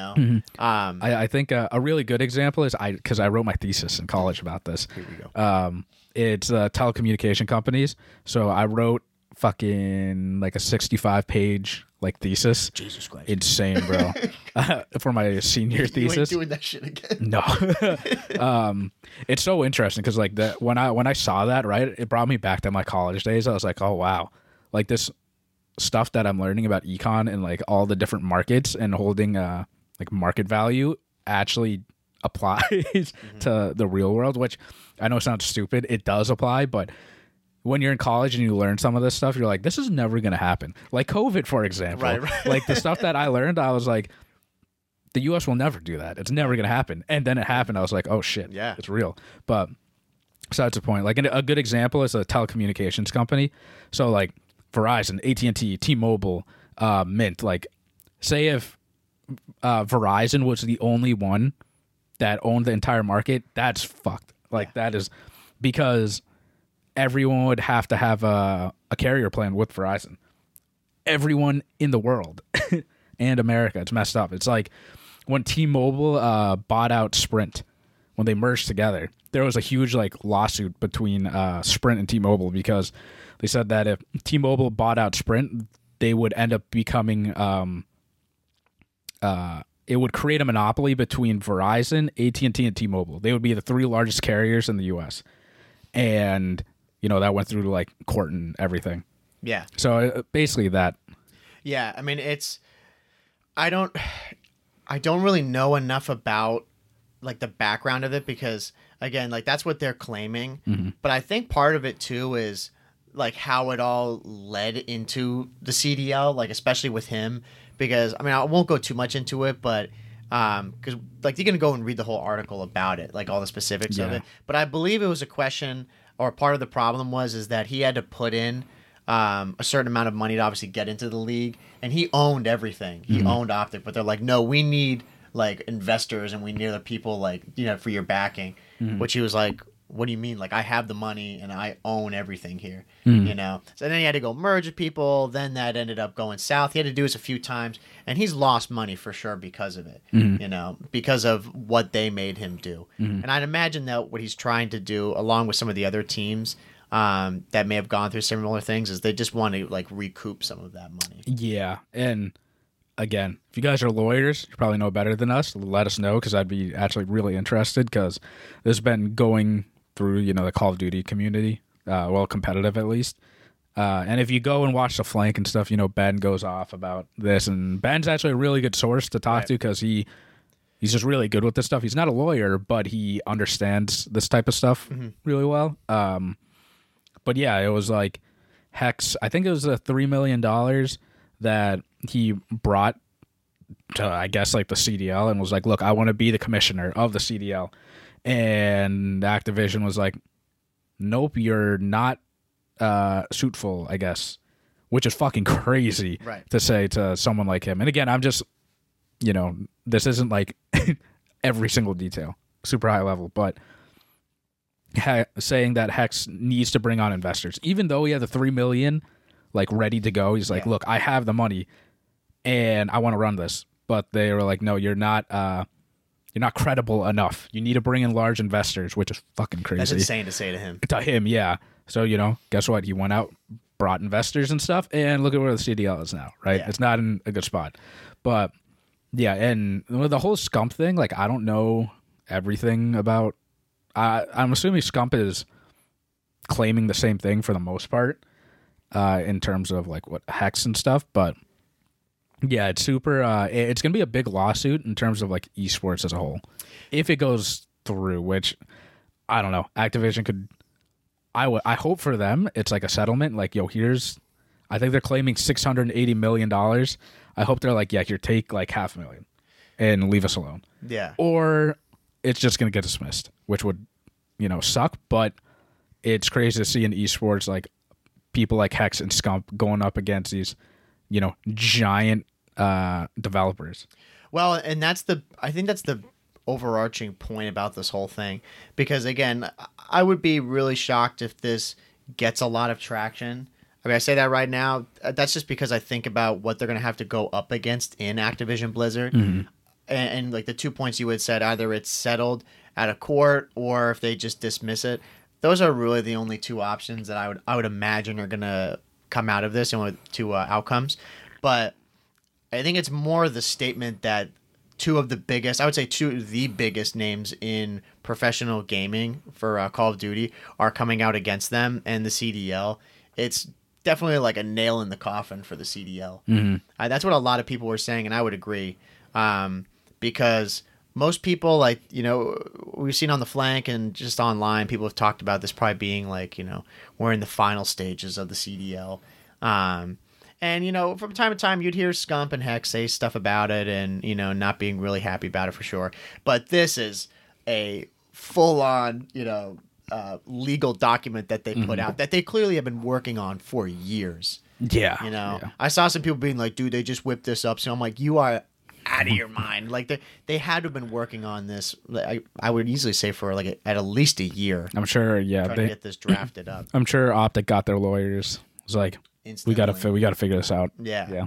I think a really good example is because I wrote my thesis in college about this. Here we go. It's telecommunication companies. So I wrote fucking like a 65-page like thesis. Jesus Christ. Insane, bro. For my senior thesis. You ain't doing that shit again. No. It's so interesting because like when I saw that, right, it brought me back to my college days. I was like, oh wow, like this stuff that I'm learning about econ and like all the different markets and holding like market value actually applies to the real world, which I know sounds stupid. It does apply, but when you're in college and you learn some of this stuff, you're like, this is never going to happen. Like COVID, for example. Right. Like the stuff that I learned, I was like, the U.S. will never do that. It's never going to happen. And then it happened. I was like, oh, shit. Yeah. It's real. But besides the point, like a good example is a telecommunications company. So like Verizon, AT&T, T-Mobile, Mint. Like say if Verizon was the only one that owned the entire market, that's fucked. Like that is because everyone would have to have a carrier plan with Verizon. Everyone in the world and America. It's messed up. It's like when T-Mobile bought out Sprint, when they merged together, there was a huge like lawsuit between Sprint and T-Mobile because they said that if T-Mobile bought out Sprint, they would end up becoming it would create a monopoly between Verizon, AT&T, and T-Mobile. They would be the three largest carriers in the U.S. And that went through to like court and everything. Yeah. So basically that. Yeah, I mean I don't really know enough about like the background of it because again, like that's what they're claiming. Mm-hmm. But I think part of it too is like how it all led into the CDL, like especially with him, because I mean I won't go too much into it, but because like you're gonna go and read the whole article about it, like all the specifics of it. But I believe it was a question or part of the problem is that he had to put in a certain amount of money to obviously get into the league, and he owned everything. He owned Optic, but they're like, no, we need like investors and we need other people like for your backing. Which he was like, what do you mean? Like I have the money and I own everything here, So then he had to go merge with people. Then that ended up going south. He had to do this a few times, and he's lost money for sure because of it. Because of what they made him do. And I'd imagine that what he's trying to do, along with some of the other teams that may have gone through similar things, is they just want to like recoup some of that money. Yeah, and again, if you guys are lawyers, you probably know better than us. Let us know because I'd be actually really interested because this has been going through the Call of Duty community, competitive at least. And if you go and watch the flank and stuff, Ben goes off about this, and Ben's actually a really good source to talk to because he's just really good with this stuff. He's not a lawyer, but he understands this type of stuff really well. But yeah, it was like Hex. I think it was the $3 million that he brought to, I guess, like the CDL, and was like, "Look, I want to be the commissioner of the CDL." And Activision was like, nope, you're not suitful, I guess, which is fucking crazy to say to someone like him. And again, I'm just, this isn't like every single detail, super high level, but saying that Hex needs to bring on investors, even though he had the $3 million like ready to go. He's like, look, I have the money and I want to run this. But they were like, no, you're not credible enough. You need to bring in large investors, which is fucking crazy. That's insane to say to him. To him, yeah. So, guess what? He went out, brought investors and stuff. And look at where the CDL is now, right? Yeah. It's not in a good spot. But yeah, and with the whole Scump thing, like I don't know everything about. I'm assuming Scump is claiming the same thing for the most part, in terms of like what Hex and stuff. But yeah, it's super. It's gonna be a big lawsuit in terms of like esports as a whole, if it goes through. Which I don't know. Activision could. I hope for them it's like a settlement. Like, yo, I think they're claiming $680 million. I hope they're like, yeah, here, take like $500,000 and leave us alone. Yeah. Or it's just going to get dismissed, which would, suck. But it's crazy to see in esports, like people like Hex and Scump going up against these, giant developers. Well, and I think that's the overarching point about this whole thing, because again, I would be really shocked if this gets a lot of traction. I mean, I say that right now. That's just because I think about what they're going to have to go up against in Activision Blizzard. Mm-hmm. And like the 2 points you had said, either it's settled at a court or if they just dismiss it. Those are really the only two options that I would imagine are going to come out of this, and two outcomes. But I think it's more the statement that two of the biggest names in professional gaming for Call of Duty are coming out against them, and the CDL. It's definitely like a nail in the coffin for the CDL. Mm-hmm. That's what a lot of people were saying, and I would agree. Because most people, like, we've seen on the flank and just online, people have talked about this probably being like, we're in the final stages of the CDL. And, from time to time, you'd hear Scump and Hex say stuff about it and, not being really happy about it for sure. But this is a full-on, legal document that they put out that they clearly have been working on for years. Yeah. Yeah. I saw some people being like, dude, they just whipped this up. So I'm like, you are out of your mind. Like, they had to have been working on this, I would easily say, for like at least a year. I'm sure, yeah. Trying to get this drafted up. I'm sure Optic got their lawyers. It was like, Instantly. we gotta figure this out. Yeah.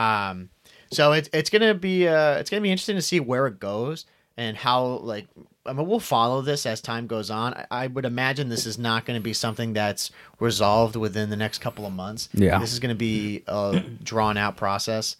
So it's gonna be interesting to see where it goes and how, like, I mean, we'll follow this as time goes on. I would imagine this is not going to be something that's resolved within the next couple of months. Yeah. This is going to be a drawn out process.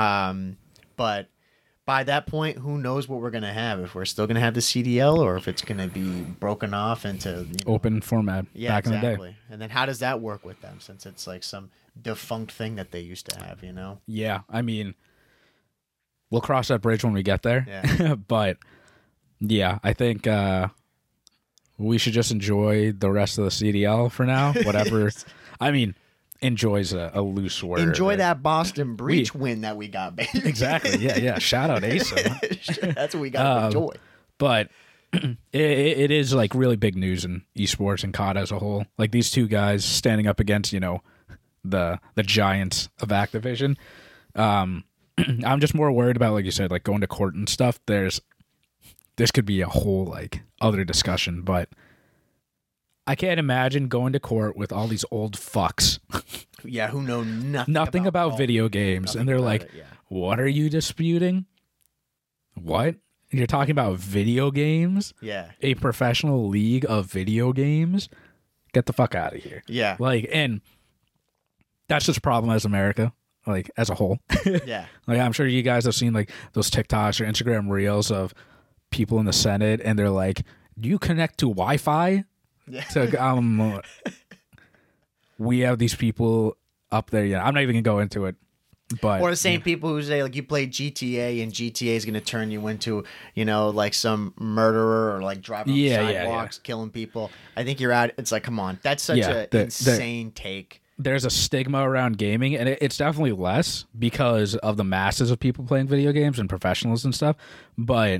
But by that point, who knows what we're going to have? If we're still going to have the CDL, or if it's going to be broken off into open format back in the day. And then how does that work with them, since it's like some defunct thing that they used to have, Yeah, I mean, we'll cross that bridge when we get there. Yeah. But yeah, I think we should just enjoy the rest of the CDL for now. Whatever. I mean, enjoy's a loose word. Enjoy that Boston Breach win that we got, baby. Exactly. Yeah. Shout out ASIM. That's what we got to enjoy. But it is like really big news in esports and COD as a whole. Like these two guys standing up against, the giants of Activision. I'm just more worried about, like you said, like going to court and stuff. This could be a whole like other discussion, but I can't imagine going to court with all these old fucks. Yeah, who know nothing about video games, and they're like, "What are you disputing? What? You're talking about video games? Yeah, a professional league of video games? Get the fuck out of here!" Yeah, like, and that's just a problem as America. Like as a whole. Yeah. Like I'm sure you guys have seen like those TikToks or Instagram reels of people in the Senate, and they're like, "Do you connect to Wi-Fi?" Yeah. So we have these people up there. Yeah, I'm not even gonna go into it. But or the same people who say like you play GTA and GTA is gonna turn you into like some murderer or like driving on sidewalks, killing people. I think you're out. It's like, come on, that's such an insane take. There's a stigma around gaming, and it's definitely less because of the masses of people playing video games and professionals and stuff. But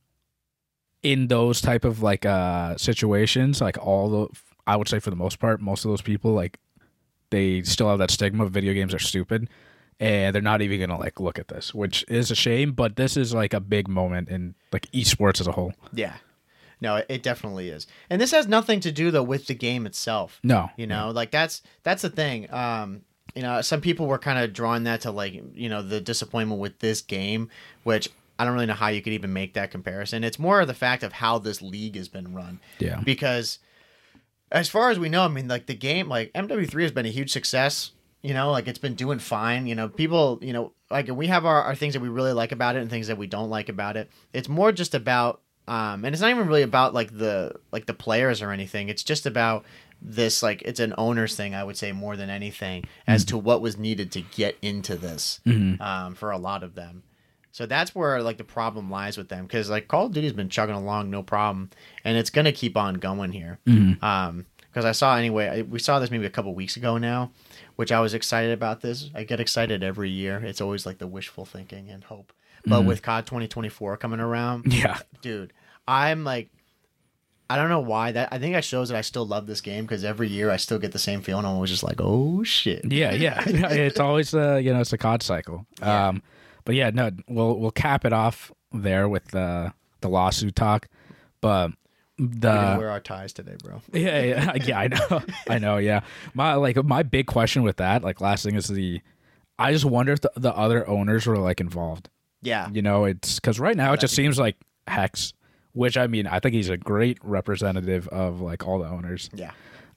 in those type of like situations, like I would say for the most part, most of those people, like they still have that stigma of video games are stupid, and they're not even gonna like look at this, which is a shame. But this is like a big moment in like esports as a whole. Yeah. No, it definitely is. And this has nothing to do, though, with the game itself. No. Like that's the thing. Some people were kind of drawing that to like, the disappointment with this game, which I don't really know how you could even make that comparison. It's more of the fact of how this league has been run. Yeah. Because as far as we know, I mean, like the game, like MW3 has been a huge success. You know, like it's been doing fine. You know, people, you know, like we have our things that we really like about it and things that we don't like about it. It's more just about, and it's not even really about like the players or anything. It's just about this, like it's an owner's thing, I would say, more than anything, as to what was needed to get into this for a lot of them. So that's where like the problem lies with them, because like Call of Duty's been chugging along no problem, and it's gonna keep on going here. Because I saw we saw this maybe a couple weeks ago now, which I was excited about this. I get excited every year. It's always like the wishful thinking and hope. But with COD 2024 coming around, Yeah. dude, I'm like, I don't know why that. I think that shows that I still love this game, because every year I still get the same feeling. I'm always just like, oh shit. Yeah. It's always it's a COD cycle. Yeah. But yeah, no, we'll cap it off there with the lawsuit talk. But We didn't wear our ties today, bro. yeah, I know. Yeah, my big question with that, like, last thing is I just wonder if the other owners were like involved. Yeah. You know, it's because right now it just seems like Hex, which I mean, I think he's a great representative of like all the owners. Yeah.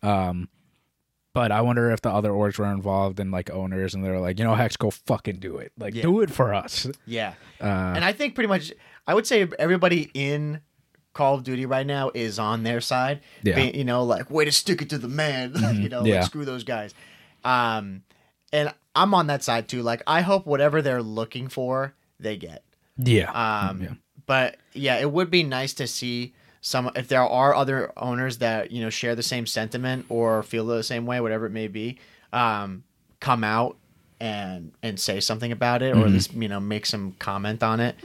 But I wonder if the other orgs were involved and like owners, and they're like, you know, Hex, go fucking do it. Like, do it for us. Yeah. And I think pretty much, I would say everybody in Call of Duty right now is on their side. Yeah. You know, like, way to stick it to the man. You know, like, screw those guys. And I'm on that side too. Like, I hope whatever they're looking for, they get. Yeah. But yeah, it would be nice to see if there are other owners that, you know, share the same sentiment or feel the same way, whatever it may be, come out and say something about it, or at least, you know, make some comment on it.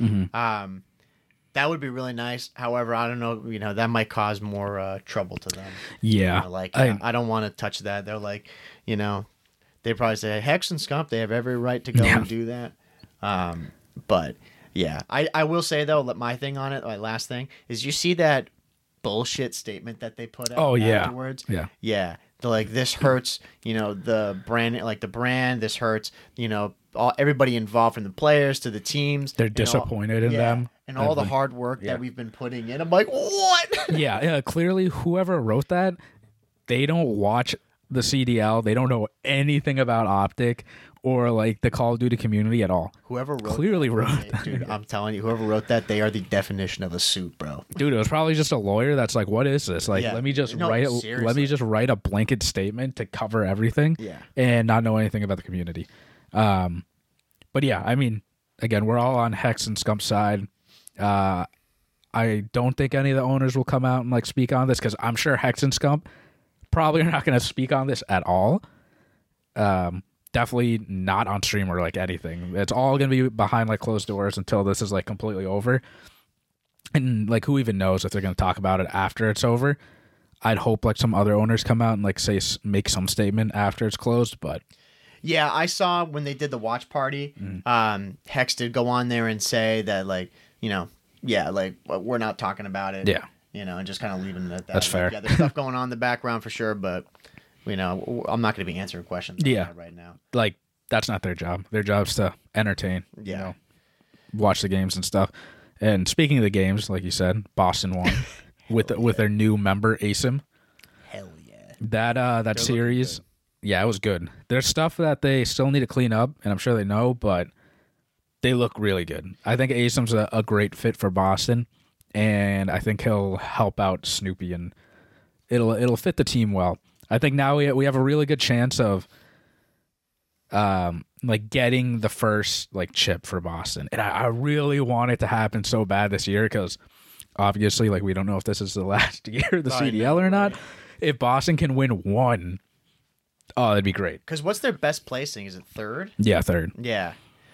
That would be really nice. However, I don't know, you know, that might cause more trouble to them. Yeah. You know, like, I don't want to touch that. They're like, you know, they probably say Hex and Scump, they have every right to go and do that. But yeah, I will say though, my thing on it, my last thing is, you see that bullshit statement that they put out afterwards? Yeah. They're like, this hurts, you know, the brand, this hurts, you know, everybody involved, from the players to the teams. They're disappointed in them. And all the hard work that we've been putting in. I'm like, what? Yeah. Clearly, whoever wrote that, they don't watch the CDL. They don't know anything about Optic or like the Call of Duty community at all. Whoever wrote that. Dude, I'm telling you, whoever wrote that, they are the definition of a suit, bro. Dude, it was probably just a lawyer that's like, what is this? Like, let me just write a blanket statement to cover everything and not know anything about the community. But yeah, I mean, again, we're all on Hex and Scump's side. I don't think any of the owners will come out and like speak on this, because I'm sure Hex and Scump probably are not going to speak on this at all. Definitely not on stream or like anything. It's all going to be behind like closed doors until this is like completely over. And like, who even knows if they're going to talk about it after it's over? I'd hope like some other owners come out and like make some statement after it's closed, but yeah, I saw when they did the watch party, Hex did go on there and say that, like, you know, like, we're not talking about it. Yeah. You know, and just kind of leaving it at that. That's fair. Yeah, there's stuff going on in the background for sure, but, you know, I'm not going to be answering questions on that right now. Like, that's not their job. Their job's to entertain, you know, watch the games and stuff. And speaking of the games, like you said, Boston won with their new member, ASIM. Hell yeah. That series, yeah, it was good. There's stuff that they still need to clean up, and I'm sure they know, but they look really good. I think ASIM's a great fit for Boston, and I think he'll help out Snoopy, and it'll fit the team well. I think now we have a really good chance of like getting the first like chip for Boston. And I really want it to happen so bad this year, because obviously, like, we don't know if this is the last year of the CDL or not. If Boston can win one, oh, that'd be great. Because what's their best placing? Is it third? Yeah, third. Yeah.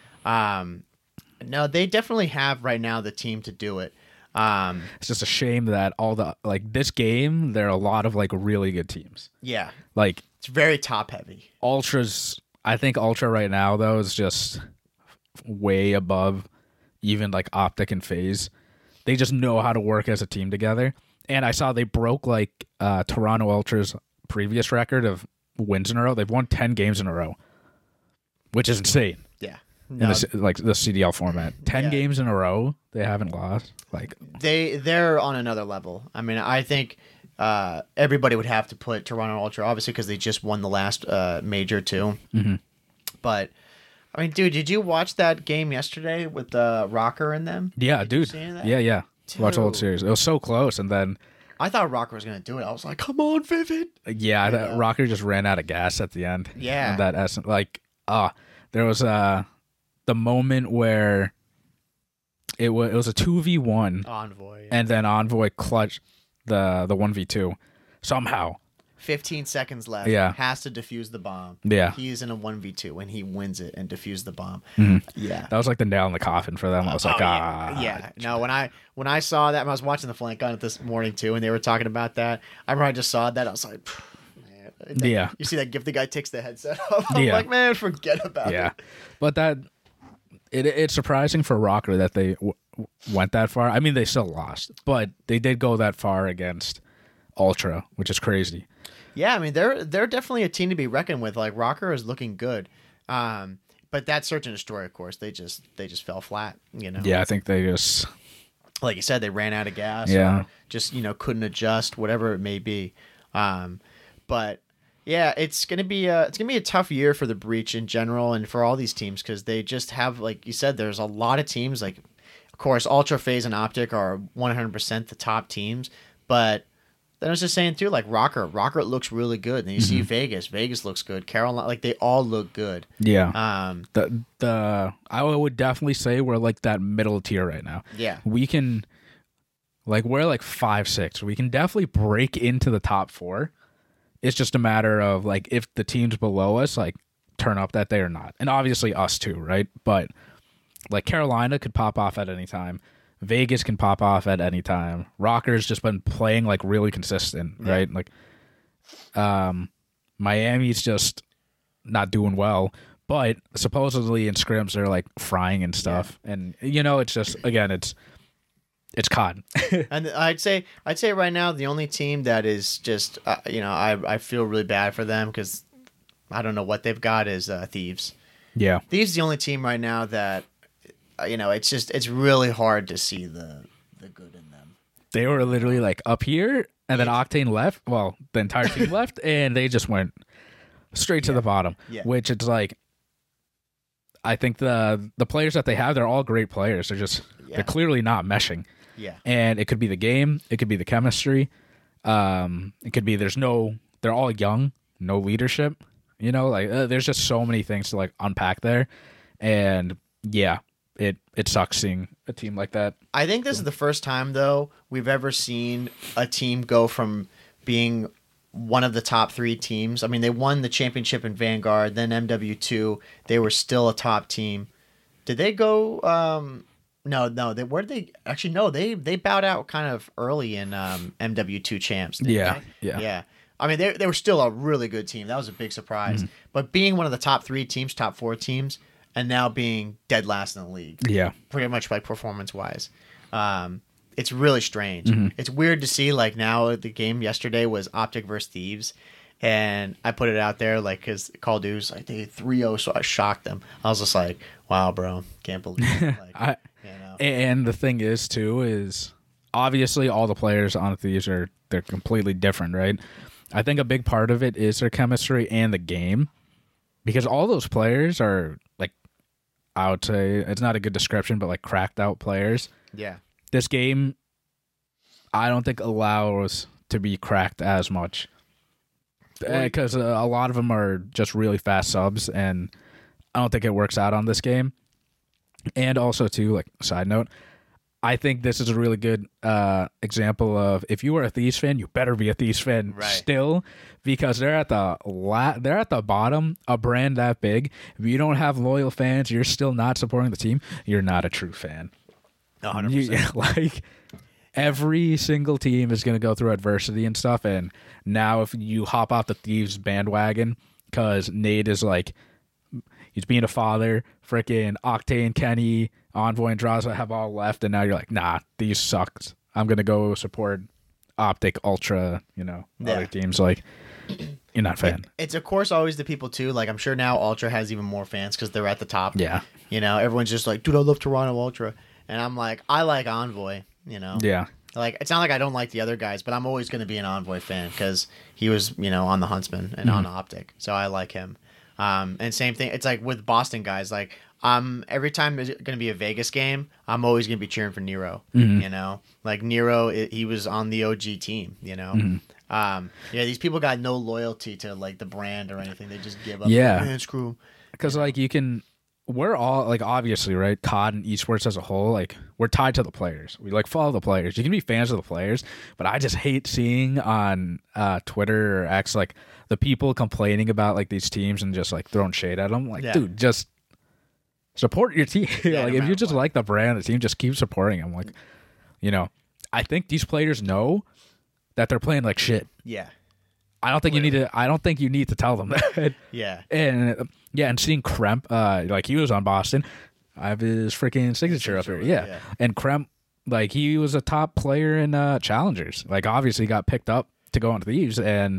No, they definitely have right now the team to do it. It's just a shame that all the, like, this game, there are a lot of like really good teams. Yeah. Like, it's very top heavy. Ultra's, I think Ultra right now though is just way above even like Optic and FaZe. They just know how to work as a team together. And I saw they broke like Toronto Ultra's previous record of wins in a row. They've won 10 games in a row, which is insane. Yeah. No. In this, like, the CDL format. 10 games in a row they haven't lost. Like, they're on another level. I mean, I think everybody would have to put Toronto Ultra, obviously, because they just won the last major too. Mm-hmm. But I mean, dude, did you watch that game yesterday with the Rocker and them? Yeah, dude. Yeah. Watch the whole series. It was so close, and then I thought Rocker was gonna do it. I was like, "Come on, Vivid!" Yeah, that Rocker just ran out of gas at the end. Yeah, and that essence, there was the moment where it was a 2v1 Envoy, and then Envoy clutched the 1v2 somehow. 15 seconds left. Yeah, has to defuse the bomb. Yeah, he's in a 1v2 and he wins it and defuse the bomb. Mm-hmm. Yeah, that was like the nail in the coffin for them. I was like, yeah. No, when I saw that, I was watching the Flank on it this morning too, and they were talking about that. I remember I just saw that. I was like, man. Yeah, you see that GIF? The guy takes the headset off. I'm like, man, forget about it. Yeah, but it's surprising for Rocker that they went that far. I mean, they still lost, but they did go that far against Ultra, which is crazy. Yeah, I mean, they're definitely a team to be reckoned with. Like, Rocker is looking good. But that Search and Destroy, of course, they just fell flat, you know? Yeah, I think they just... Like you said, they ran out of gas. Yeah. Or just, couldn't adjust, whatever it may be. But, yeah, it's going to be a tough year for the Breach in general and for all these teams because they just have, like you said, there's a lot of teams. Like, of course, Ultra, FaZe, and Optic are 100% the top teams, but... Then I was just saying too, like Rocker looks really good. And then you see Vegas looks good. Carolina, like they all look good. Yeah. I would definitely say we're like that middle tier right now. Yeah. We can, like we're like 5-6. We can definitely break into the top 4. It's just a matter of like if the teams below us like turn up that day or not, and obviously us too, right? But like Carolina could pop off at any time. Vegas can pop off at any time. Rocker's just been playing like really consistent, right? Like, Miami's just not doing well, but supposedly in scrims they're like frying and stuff, and it's just again it's COD. And I'd say right now the only team that is just I feel really bad for them because I don't know what they've got is Thieves. Yeah, Thieves is the only team right now that. It's really hard to see the good in them. They were literally like up here, and then Octane left. Well, the entire team left, and they just went straight to the bottom. Yeah. Which it's like, I think the players that they have, they're all great players. They're clearly not meshing. Yeah. And it could be the game, it could be the chemistry, it could be they're all young, no leadership. There's just so many things to like unpack there, and yeah. It sucks seeing a team like that. I think this is the first time, though, we've ever seen a team go from being one of the top 3 teams. I mean, they won the championship in Vanguard, then MW2. They were still a top team. Did they go? No. Where did they? Actually, no. They bowed out kind of early in MW2 champs. Yeah. I mean, they were still a really good team. That was a big surprise. Mm-hmm. But being one of the top 3 teams, top 4 teams. And now being dead last in the league. Yeah. Pretty much like performance-wise. It's really strange. Mm-hmm. It's weird to see, like, now the game yesterday was Optic versus Thieves. And I put it out there, like, because Call of Duty was like, they 3-0, so I shocked them. I was just like, wow, bro. Can't believe it. Like, And the thing is, too, is obviously all the players on Thieves they're completely different, right? I think a big part of it is their chemistry and the game. Because all those players are, like, I would say, it's not a good description, but like cracked out players. Yeah. This game, I don't think allows to be cracked as much. Because a lot of them are just really fast subs, and I don't think it works out on this game. And also, too, like, side note, I think this is a really good example of if you are a Thieves fan, you better be a Thieves fan still, because they're at the bottom. A brand that big, if you don't have loyal fans, you're still not supporting the team. You're not a true fan. 100%. Like every single team is going to go through adversity and stuff. And now, if you hop off the Thieves bandwagon because Nate is like, he's being a father, freaking Octane, Kenny, Envoy, and Draza have all left, and now you're like, nah, these sucks. I'm gonna go support Optic, Ultra, other teams. Like, you're not a fan. It's of course always the people too. Like, I'm sure now Ultra has even more fans because they're at the top. Yeah. Everyone's just like, dude, I love Toronto Ultra, and I'm like, I like Envoy. Yeah. Like, it's not like I don't like the other guys, but I'm always going to be an Envoy fan because he was, on the Huntsman and on Optic, so I like him. And same thing, it's like with Boston guys, like every time there's going to be a Vegas game, I'm always going to be cheering for Nero. Like Nero, he was on the OG team. These people got no loyalty to like the brand or anything. They just give up. Yeah, man, screw 'em. Because like we're all like, obviously, right? COD and esports as a whole, like we're tied to the players. We like follow the players. You can be fans of the players, but I just hate seeing on Twitter or X like the people complaining about like these teams and just like throwing shade at them. Like, dude, just support your team. Like, if you just like the brand, the team, just keep supporting them. Like, I think these players know that they're playing like shit. Yeah. I don't think you need to. I don't think you need to tell them that. Yeah. And seeing Kremp, like he was on Boston. I have his freaking signature up here. Yeah. And Kremp, like he was a top player in Challengers. Like obviously got picked up to go on Thieves, and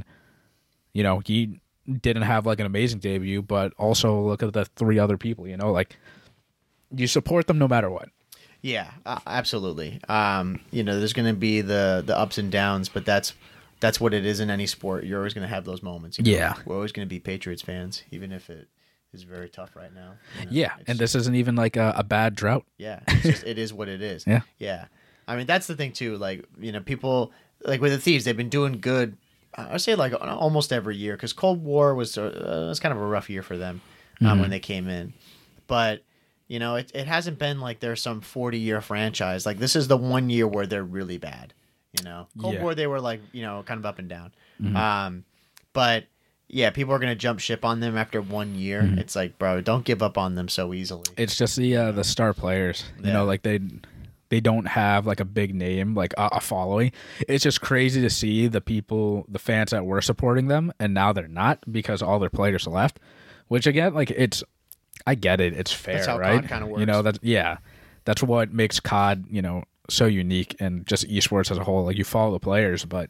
he didn't have like an amazing debut, but also look at the 3 other people. Like you support them no matter what. Yeah, absolutely. There's going to be the ups and downs, but that's what it is in any sport. You're always going to have those moments. Yeah. We're always going to be Patriots fans, even if it is very tough right now. And this isn't even like a bad drought. Yeah, it is what it is. Yeah. I mean, that's the thing too. Like, people like with the Thieves, they've been doing good. I say like almost every year because Cold War was kind of a rough year for them when they came in, but. It hasn't been like they're some 40-year franchise. Like this is the one year where they're really bad. Cold War they were like kind of up and down. But yeah, people are gonna jump ship on them after 1 year. It's like, bro, don't give up on them so easily. It's just the star players. Like they don't have like a big name, like a following. It's just crazy to see the fans that were supporting them, and now they're not because all their players left. Which again, like I get it. It's fair, that's how right? COD kind of works. That's what makes COD, so unique, and just esports as a whole. Like you follow the players, but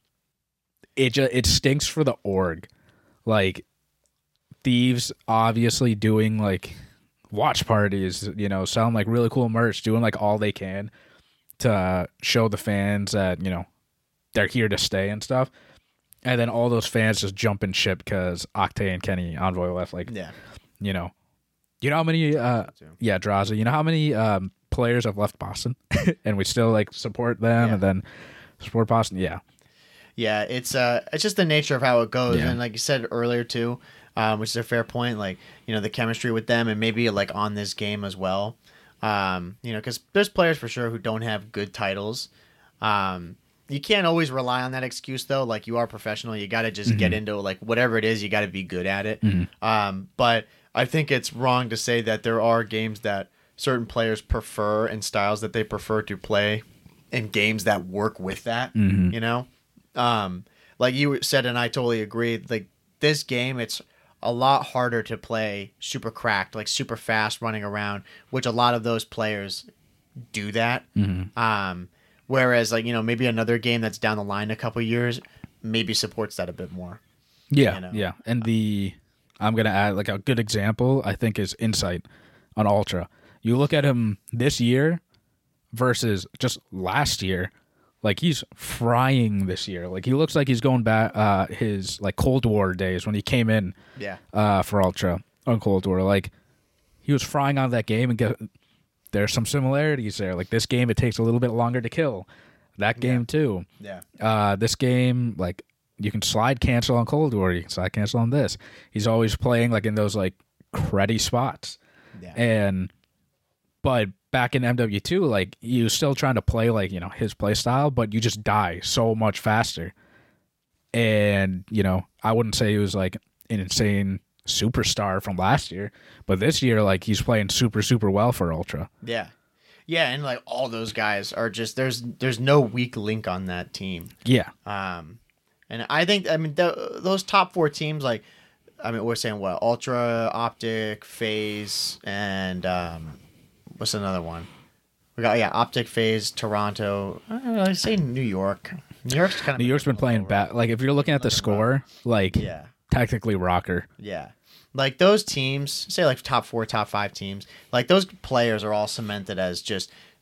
it stinks for the org. Like Thieves obviously doing like watch parties, selling like really cool merch, doing like all they can to show the fans that they're here to stay and stuff. And then all those fans just jump in ship because Octane and Kenny Envoy left. Like, you know how many Draza, you know how many players have left Boston and we still like support them and then support Boston? Yeah, it's just the nature of how it goes. And like you said earlier too, which is a fair point, like the chemistry with them and maybe like on this game as well, because there's players for sure who don't have good titles. You can't always rely on that excuse though. Like you are professional, you got to just get into like whatever it is, you got to be good at it. But I think it's wrong to say that there are games that certain players prefer and styles that they prefer to play in games that work with that, like you said, and I totally agree. Like this game, it's a lot harder to play super cracked, like super fast running around, which a lot of those players do that. Whereas like, maybe another game that's down the line a couple years maybe supports that a bit more. Yeah. And I'm going to add like a good example, I think, is Insight on Ultra. You look at him this year versus just last year, like he's frying this year. Like he looks like he's going back his like Cold War days when he came in for Ultra on Cold War. Like he was frying on that game, and there's some similarities there. Like this game, it takes a little bit longer to kill. That game too. This game, like you can slide cancel on Cold War, you can slide cancel on this. He's always playing like in those like cruddy spots. But back in MW2, like he was still trying to play like, his play style, but you just die so much faster. And, I wouldn't say he was like an insane superstar from last year, but this year, like he's playing super, super well for Ultra. Yeah, and like all those guys are just there's no weak link on that team. And I think those top 4 teams, like we're saying what Ultra, Optic, FaZe, and what's another one? We got Optic, FaZe, Toronto. I say New York. New York's been playing bad. Like if you're looking at the score, like technically rocker. Like those teams, say like top 4, top 5 teams, like those players are all cemented as just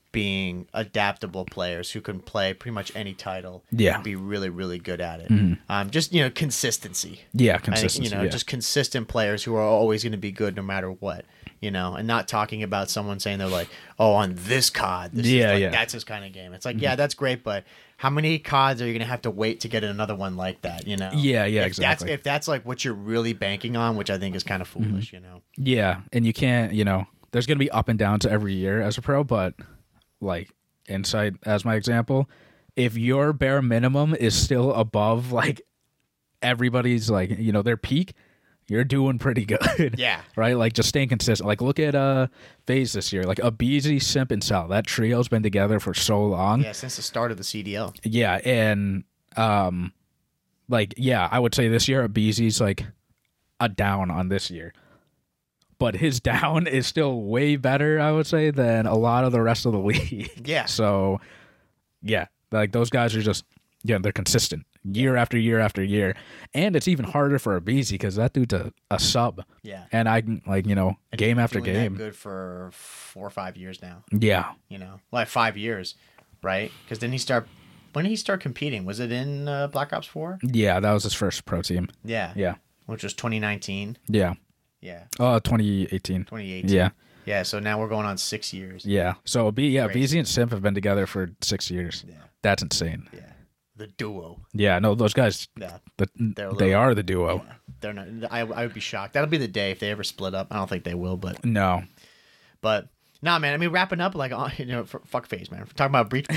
being adaptable players who can play pretty much any title. Yeah. And be really, really good at it. Just, consistency. Yeah, I think, consistency. Yeah. just consistent players who are always going to be good no matter what, and not talking about someone saying they're like, oh, on this COD, that's his kind of game. It's like, yeah, that's great, but how many CODs are you going to have to wait to get another one like that, Yeah, exactly. If that's like what you're really banking on, which I think is kind of foolish, Yeah, and you can't, there's going to be up and downs every year as a pro, but like Insight as my example, if your bare minimum is still above like everybody's like, their peak, you're doing pretty good. Yeah. Right? Like just staying consistent. Like look at FaZe this year. Like aBeZy, Simp, and Cell. That trio's been together for so long. Yeah, since the start of the CDL. Yeah, and I would say this year aBeZy's like a down on this year. But his down is still way better, I would say, than a lot of the rest of the league. Yeah. So, yeah, like those guys are just, they're consistent year after year after year. And it's even harder for aBeZy because that dude's a sub. Yeah. And I can, like, game after doing game. That good for 4 or 5 years now. Yeah. Like 5 years, right? Because then when did he start competing? Was it in Black Ops 4? Yeah, that was his first pro team. Yeah. Yeah. Which was 2019. Yeah. Yeah. 2018. 2018. Yeah. Yeah, so now we're going on 6 years. Yeah. So, Great. aBeZy and Simp have been together for 6 years. Yeah. That's insane. Yeah. The duo. Yeah, no, those guys, Yeah. they are the duo. Yeah. They're not. I would be shocked. That'll be the day if they ever split up. I don't think they will, but No. nah, man. I mean, wrapping up like fuck FaZe, man. We're talking about Breach.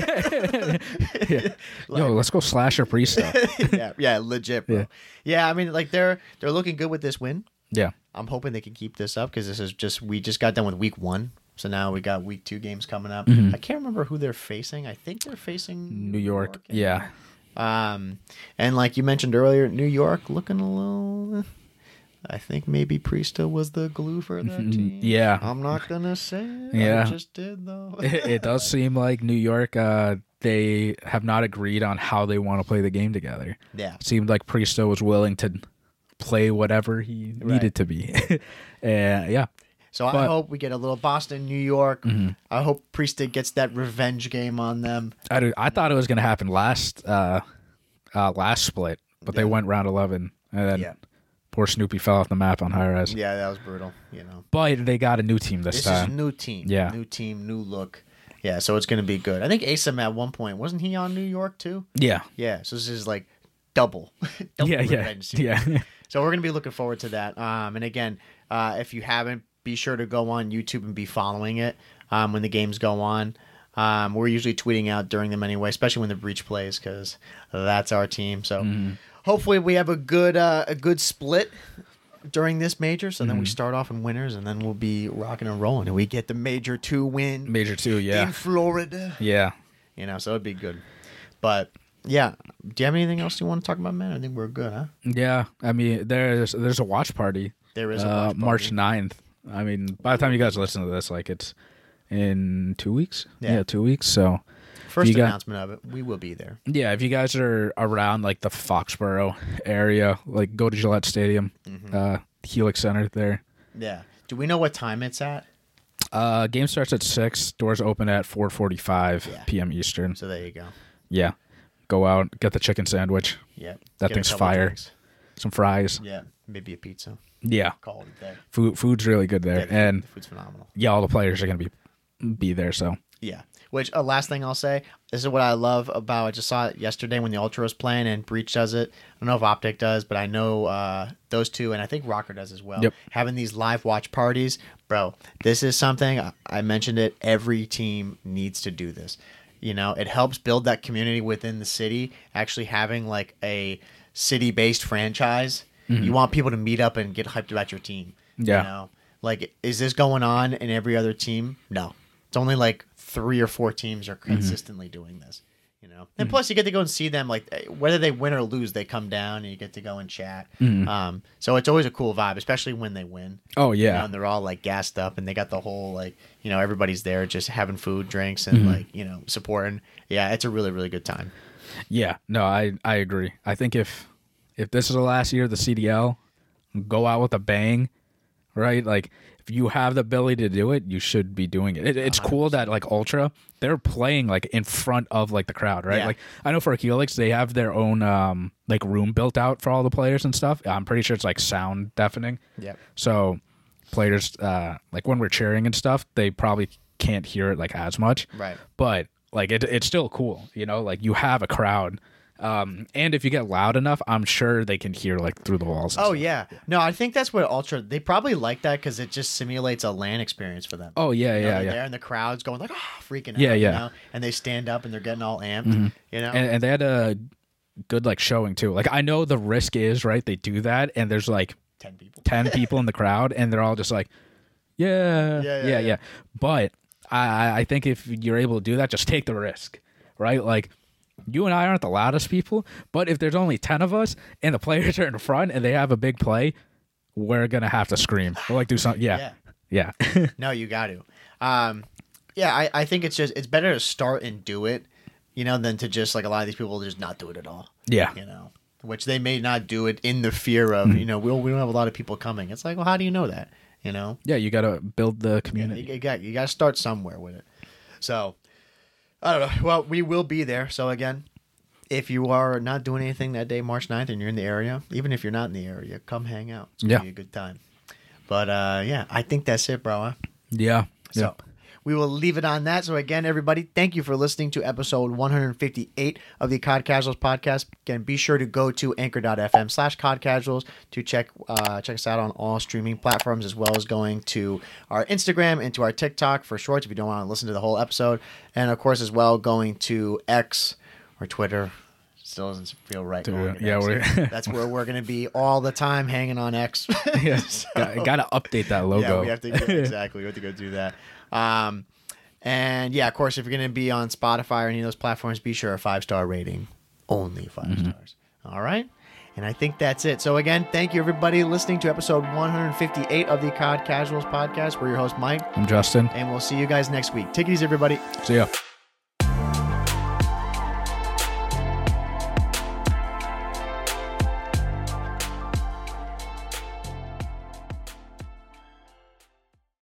Yeah. Yo, let's go Slasher Priesta. yeah, legit, bro. Yeah, I mean, like they're looking good with this win. Yeah. I'm hoping they can keep this up because we just got done with week 1, so now we got week 2 games coming up. I can't remember who they're facing. I think they're facing New York. Yeah. And like you mentioned earlier, New York looking a little. I think maybe Priesta was the glue for that team. Yeah. I'm not gonna say it. Yeah. I just did though. It does seem like New York, they have not agreed on how they want to play the game together. Yeah. It seemed like Priesta was willing to play whatever he needed to be. Yeah. So I hope we get a little Boston, New York. I hope Priesta gets that revenge game on them. I thought it was going to happen last split, but they went round 11, and then poor Snoopy fell off the map on high res. Yeah, that was brutal. But they got a new team this time. This is a new team. Yeah. New team, new look. Yeah, so it's going to be good. I think Asam at one point, wasn't he on New York too? Yeah. Yeah, so this is like double revenge series. Yeah. So we're going to be looking forward to that. And again, if you haven't, be sure to go on YouTube and be following it when the games go on. We're usually tweeting out during them anyway, especially when the Breach plays, because that's our team. So hopefully we have a good split during this major. So then we start off in winners, and then we'll be rocking and rolling, and we get the Major 2 win. Major 2, yeah. In Florida. Yeah. So it'd be good. But yeah, do you have anything else you want to talk about, man? I think we're good, huh? Yeah. I mean, there's a watch party. There is a watch party. March 9th. I mean, by the time you guys listen to this, like it's in 2 weeks. Yeah, 2 weeks. So first announcement of it, we will be there. Yeah, if you guys are around like the Foxborough area, like go to Gillette Stadium, Helix Center there. Yeah. Do we know what time it's at? Game starts at 6. Doors open at 4:45 p.m. Eastern. So there you go. Yeah. Go out, get the chicken sandwich. Yeah. That thing's fire. Drinks. Some fries. Yeah. Maybe a pizza. Yeah. Call it there. Food's really good there. Yeah, and the food's phenomenal. Yeah, all the players are going to be there, so. Yeah. Which, last thing I'll say, this is what I love about, I just saw it yesterday when the Ultra was playing and Breach does it. I don't know if Optic does, but I know those two, and I think Rocker does as well. Yep. Having these live watch parties, bro, this is something, I mentioned it, every team needs to do this. It helps build that community within the city, actually having like a city-based franchise. You want people to meet up and get hyped about your team. Yeah. Like, is this going on in every other team? No. It's only like 3 or 4 teams are consistently doing this. And plus you get to go and see them, like whether they win or lose, they come down and you get to go and chat. So it's always a cool vibe, especially when they win. Oh yeah. And they're all like gassed up and they got the whole like, everybody's there just having food, drinks, and like, supporting. Yeah, it's a really, really good time. Yeah. No, I agree. I think if this is the last year of the CDL, go out with a bang. right? Like if you have the ability to do it, you should be doing it. It's cool that like Ultra, they're playing like in front of like the crowd, right? Yeah. Like I know for Helix, they have their own like room built out for all the players and stuff. I'm pretty sure it's like sound deafening. Yep. So players like when we're cheering and stuff, they probably can't hear it like as much. Right. But like it's still cool, you know, like you have a crowd. And if you get loud enough, I'm sure they can hear like through the walls. And Oh stuff. yeah. No, I think that's what Ultra. They probably like that because it just simulates a LAN experience for them. Oh yeah, You know, yeah, they're yeah. there and the crowd's going like, freaking out. Yeah, You yeah. know? And they stand up and they're getting all amped. You know. And they had a good like showing too. Like I know the risk is right. They do that, and there's like 10 people. 10 people in the crowd, and they're all just like, yeah. But I think if you're able to do that, just take the risk, right? Like you and I aren't the loudest people, but if there's only 10 of us and the players are in front and they have a big play, we're gonna have to scream or like do something. Yeah. No, you got to. I think it's better to start and do it, you know, than to just like a lot of these people just not do it at all. Yeah. You know, which they may not do it in the fear of, you know, we don't have a lot of people coming. It's like, well, how do you know that? You know, Yeah, you got to build the you community. got to start somewhere with it. So I don't know. Well, we will be there. So again, if you are not doing anything that day, March 9th, and you're in the area, even if you're not in the area, come hang out. It's gonna be a good time. But yeah, I think that's it, bro. Huh? Yeah. So we will leave it on that. So again, everybody, thank you for listening to episode 158 of the COD Casuals podcast. Again, be sure to go to anchor.fm/COD to check us out on all streaming platforms, as well as going to our Instagram and to our TikTok for shorts if you don't want to listen to the whole episode. And of course, as well, going to X or Twitter. Still doesn't feel right. That's where we're going to be all the time, hanging on X. Yeah. Got to update that logo. Yeah, we have to exactly. We have to go do that. And yeah, of course, if you're going to be on Spotify or any of those platforms, be sure a 5-star rating. Only 5 stars. All right. And I think that's it. So again, thank you everybody listening to episode 158 of the COD Casuals podcast. We're your host, Mike, I'm Justin. and we'll see you guys next week. Take it easy, everybody. See ya.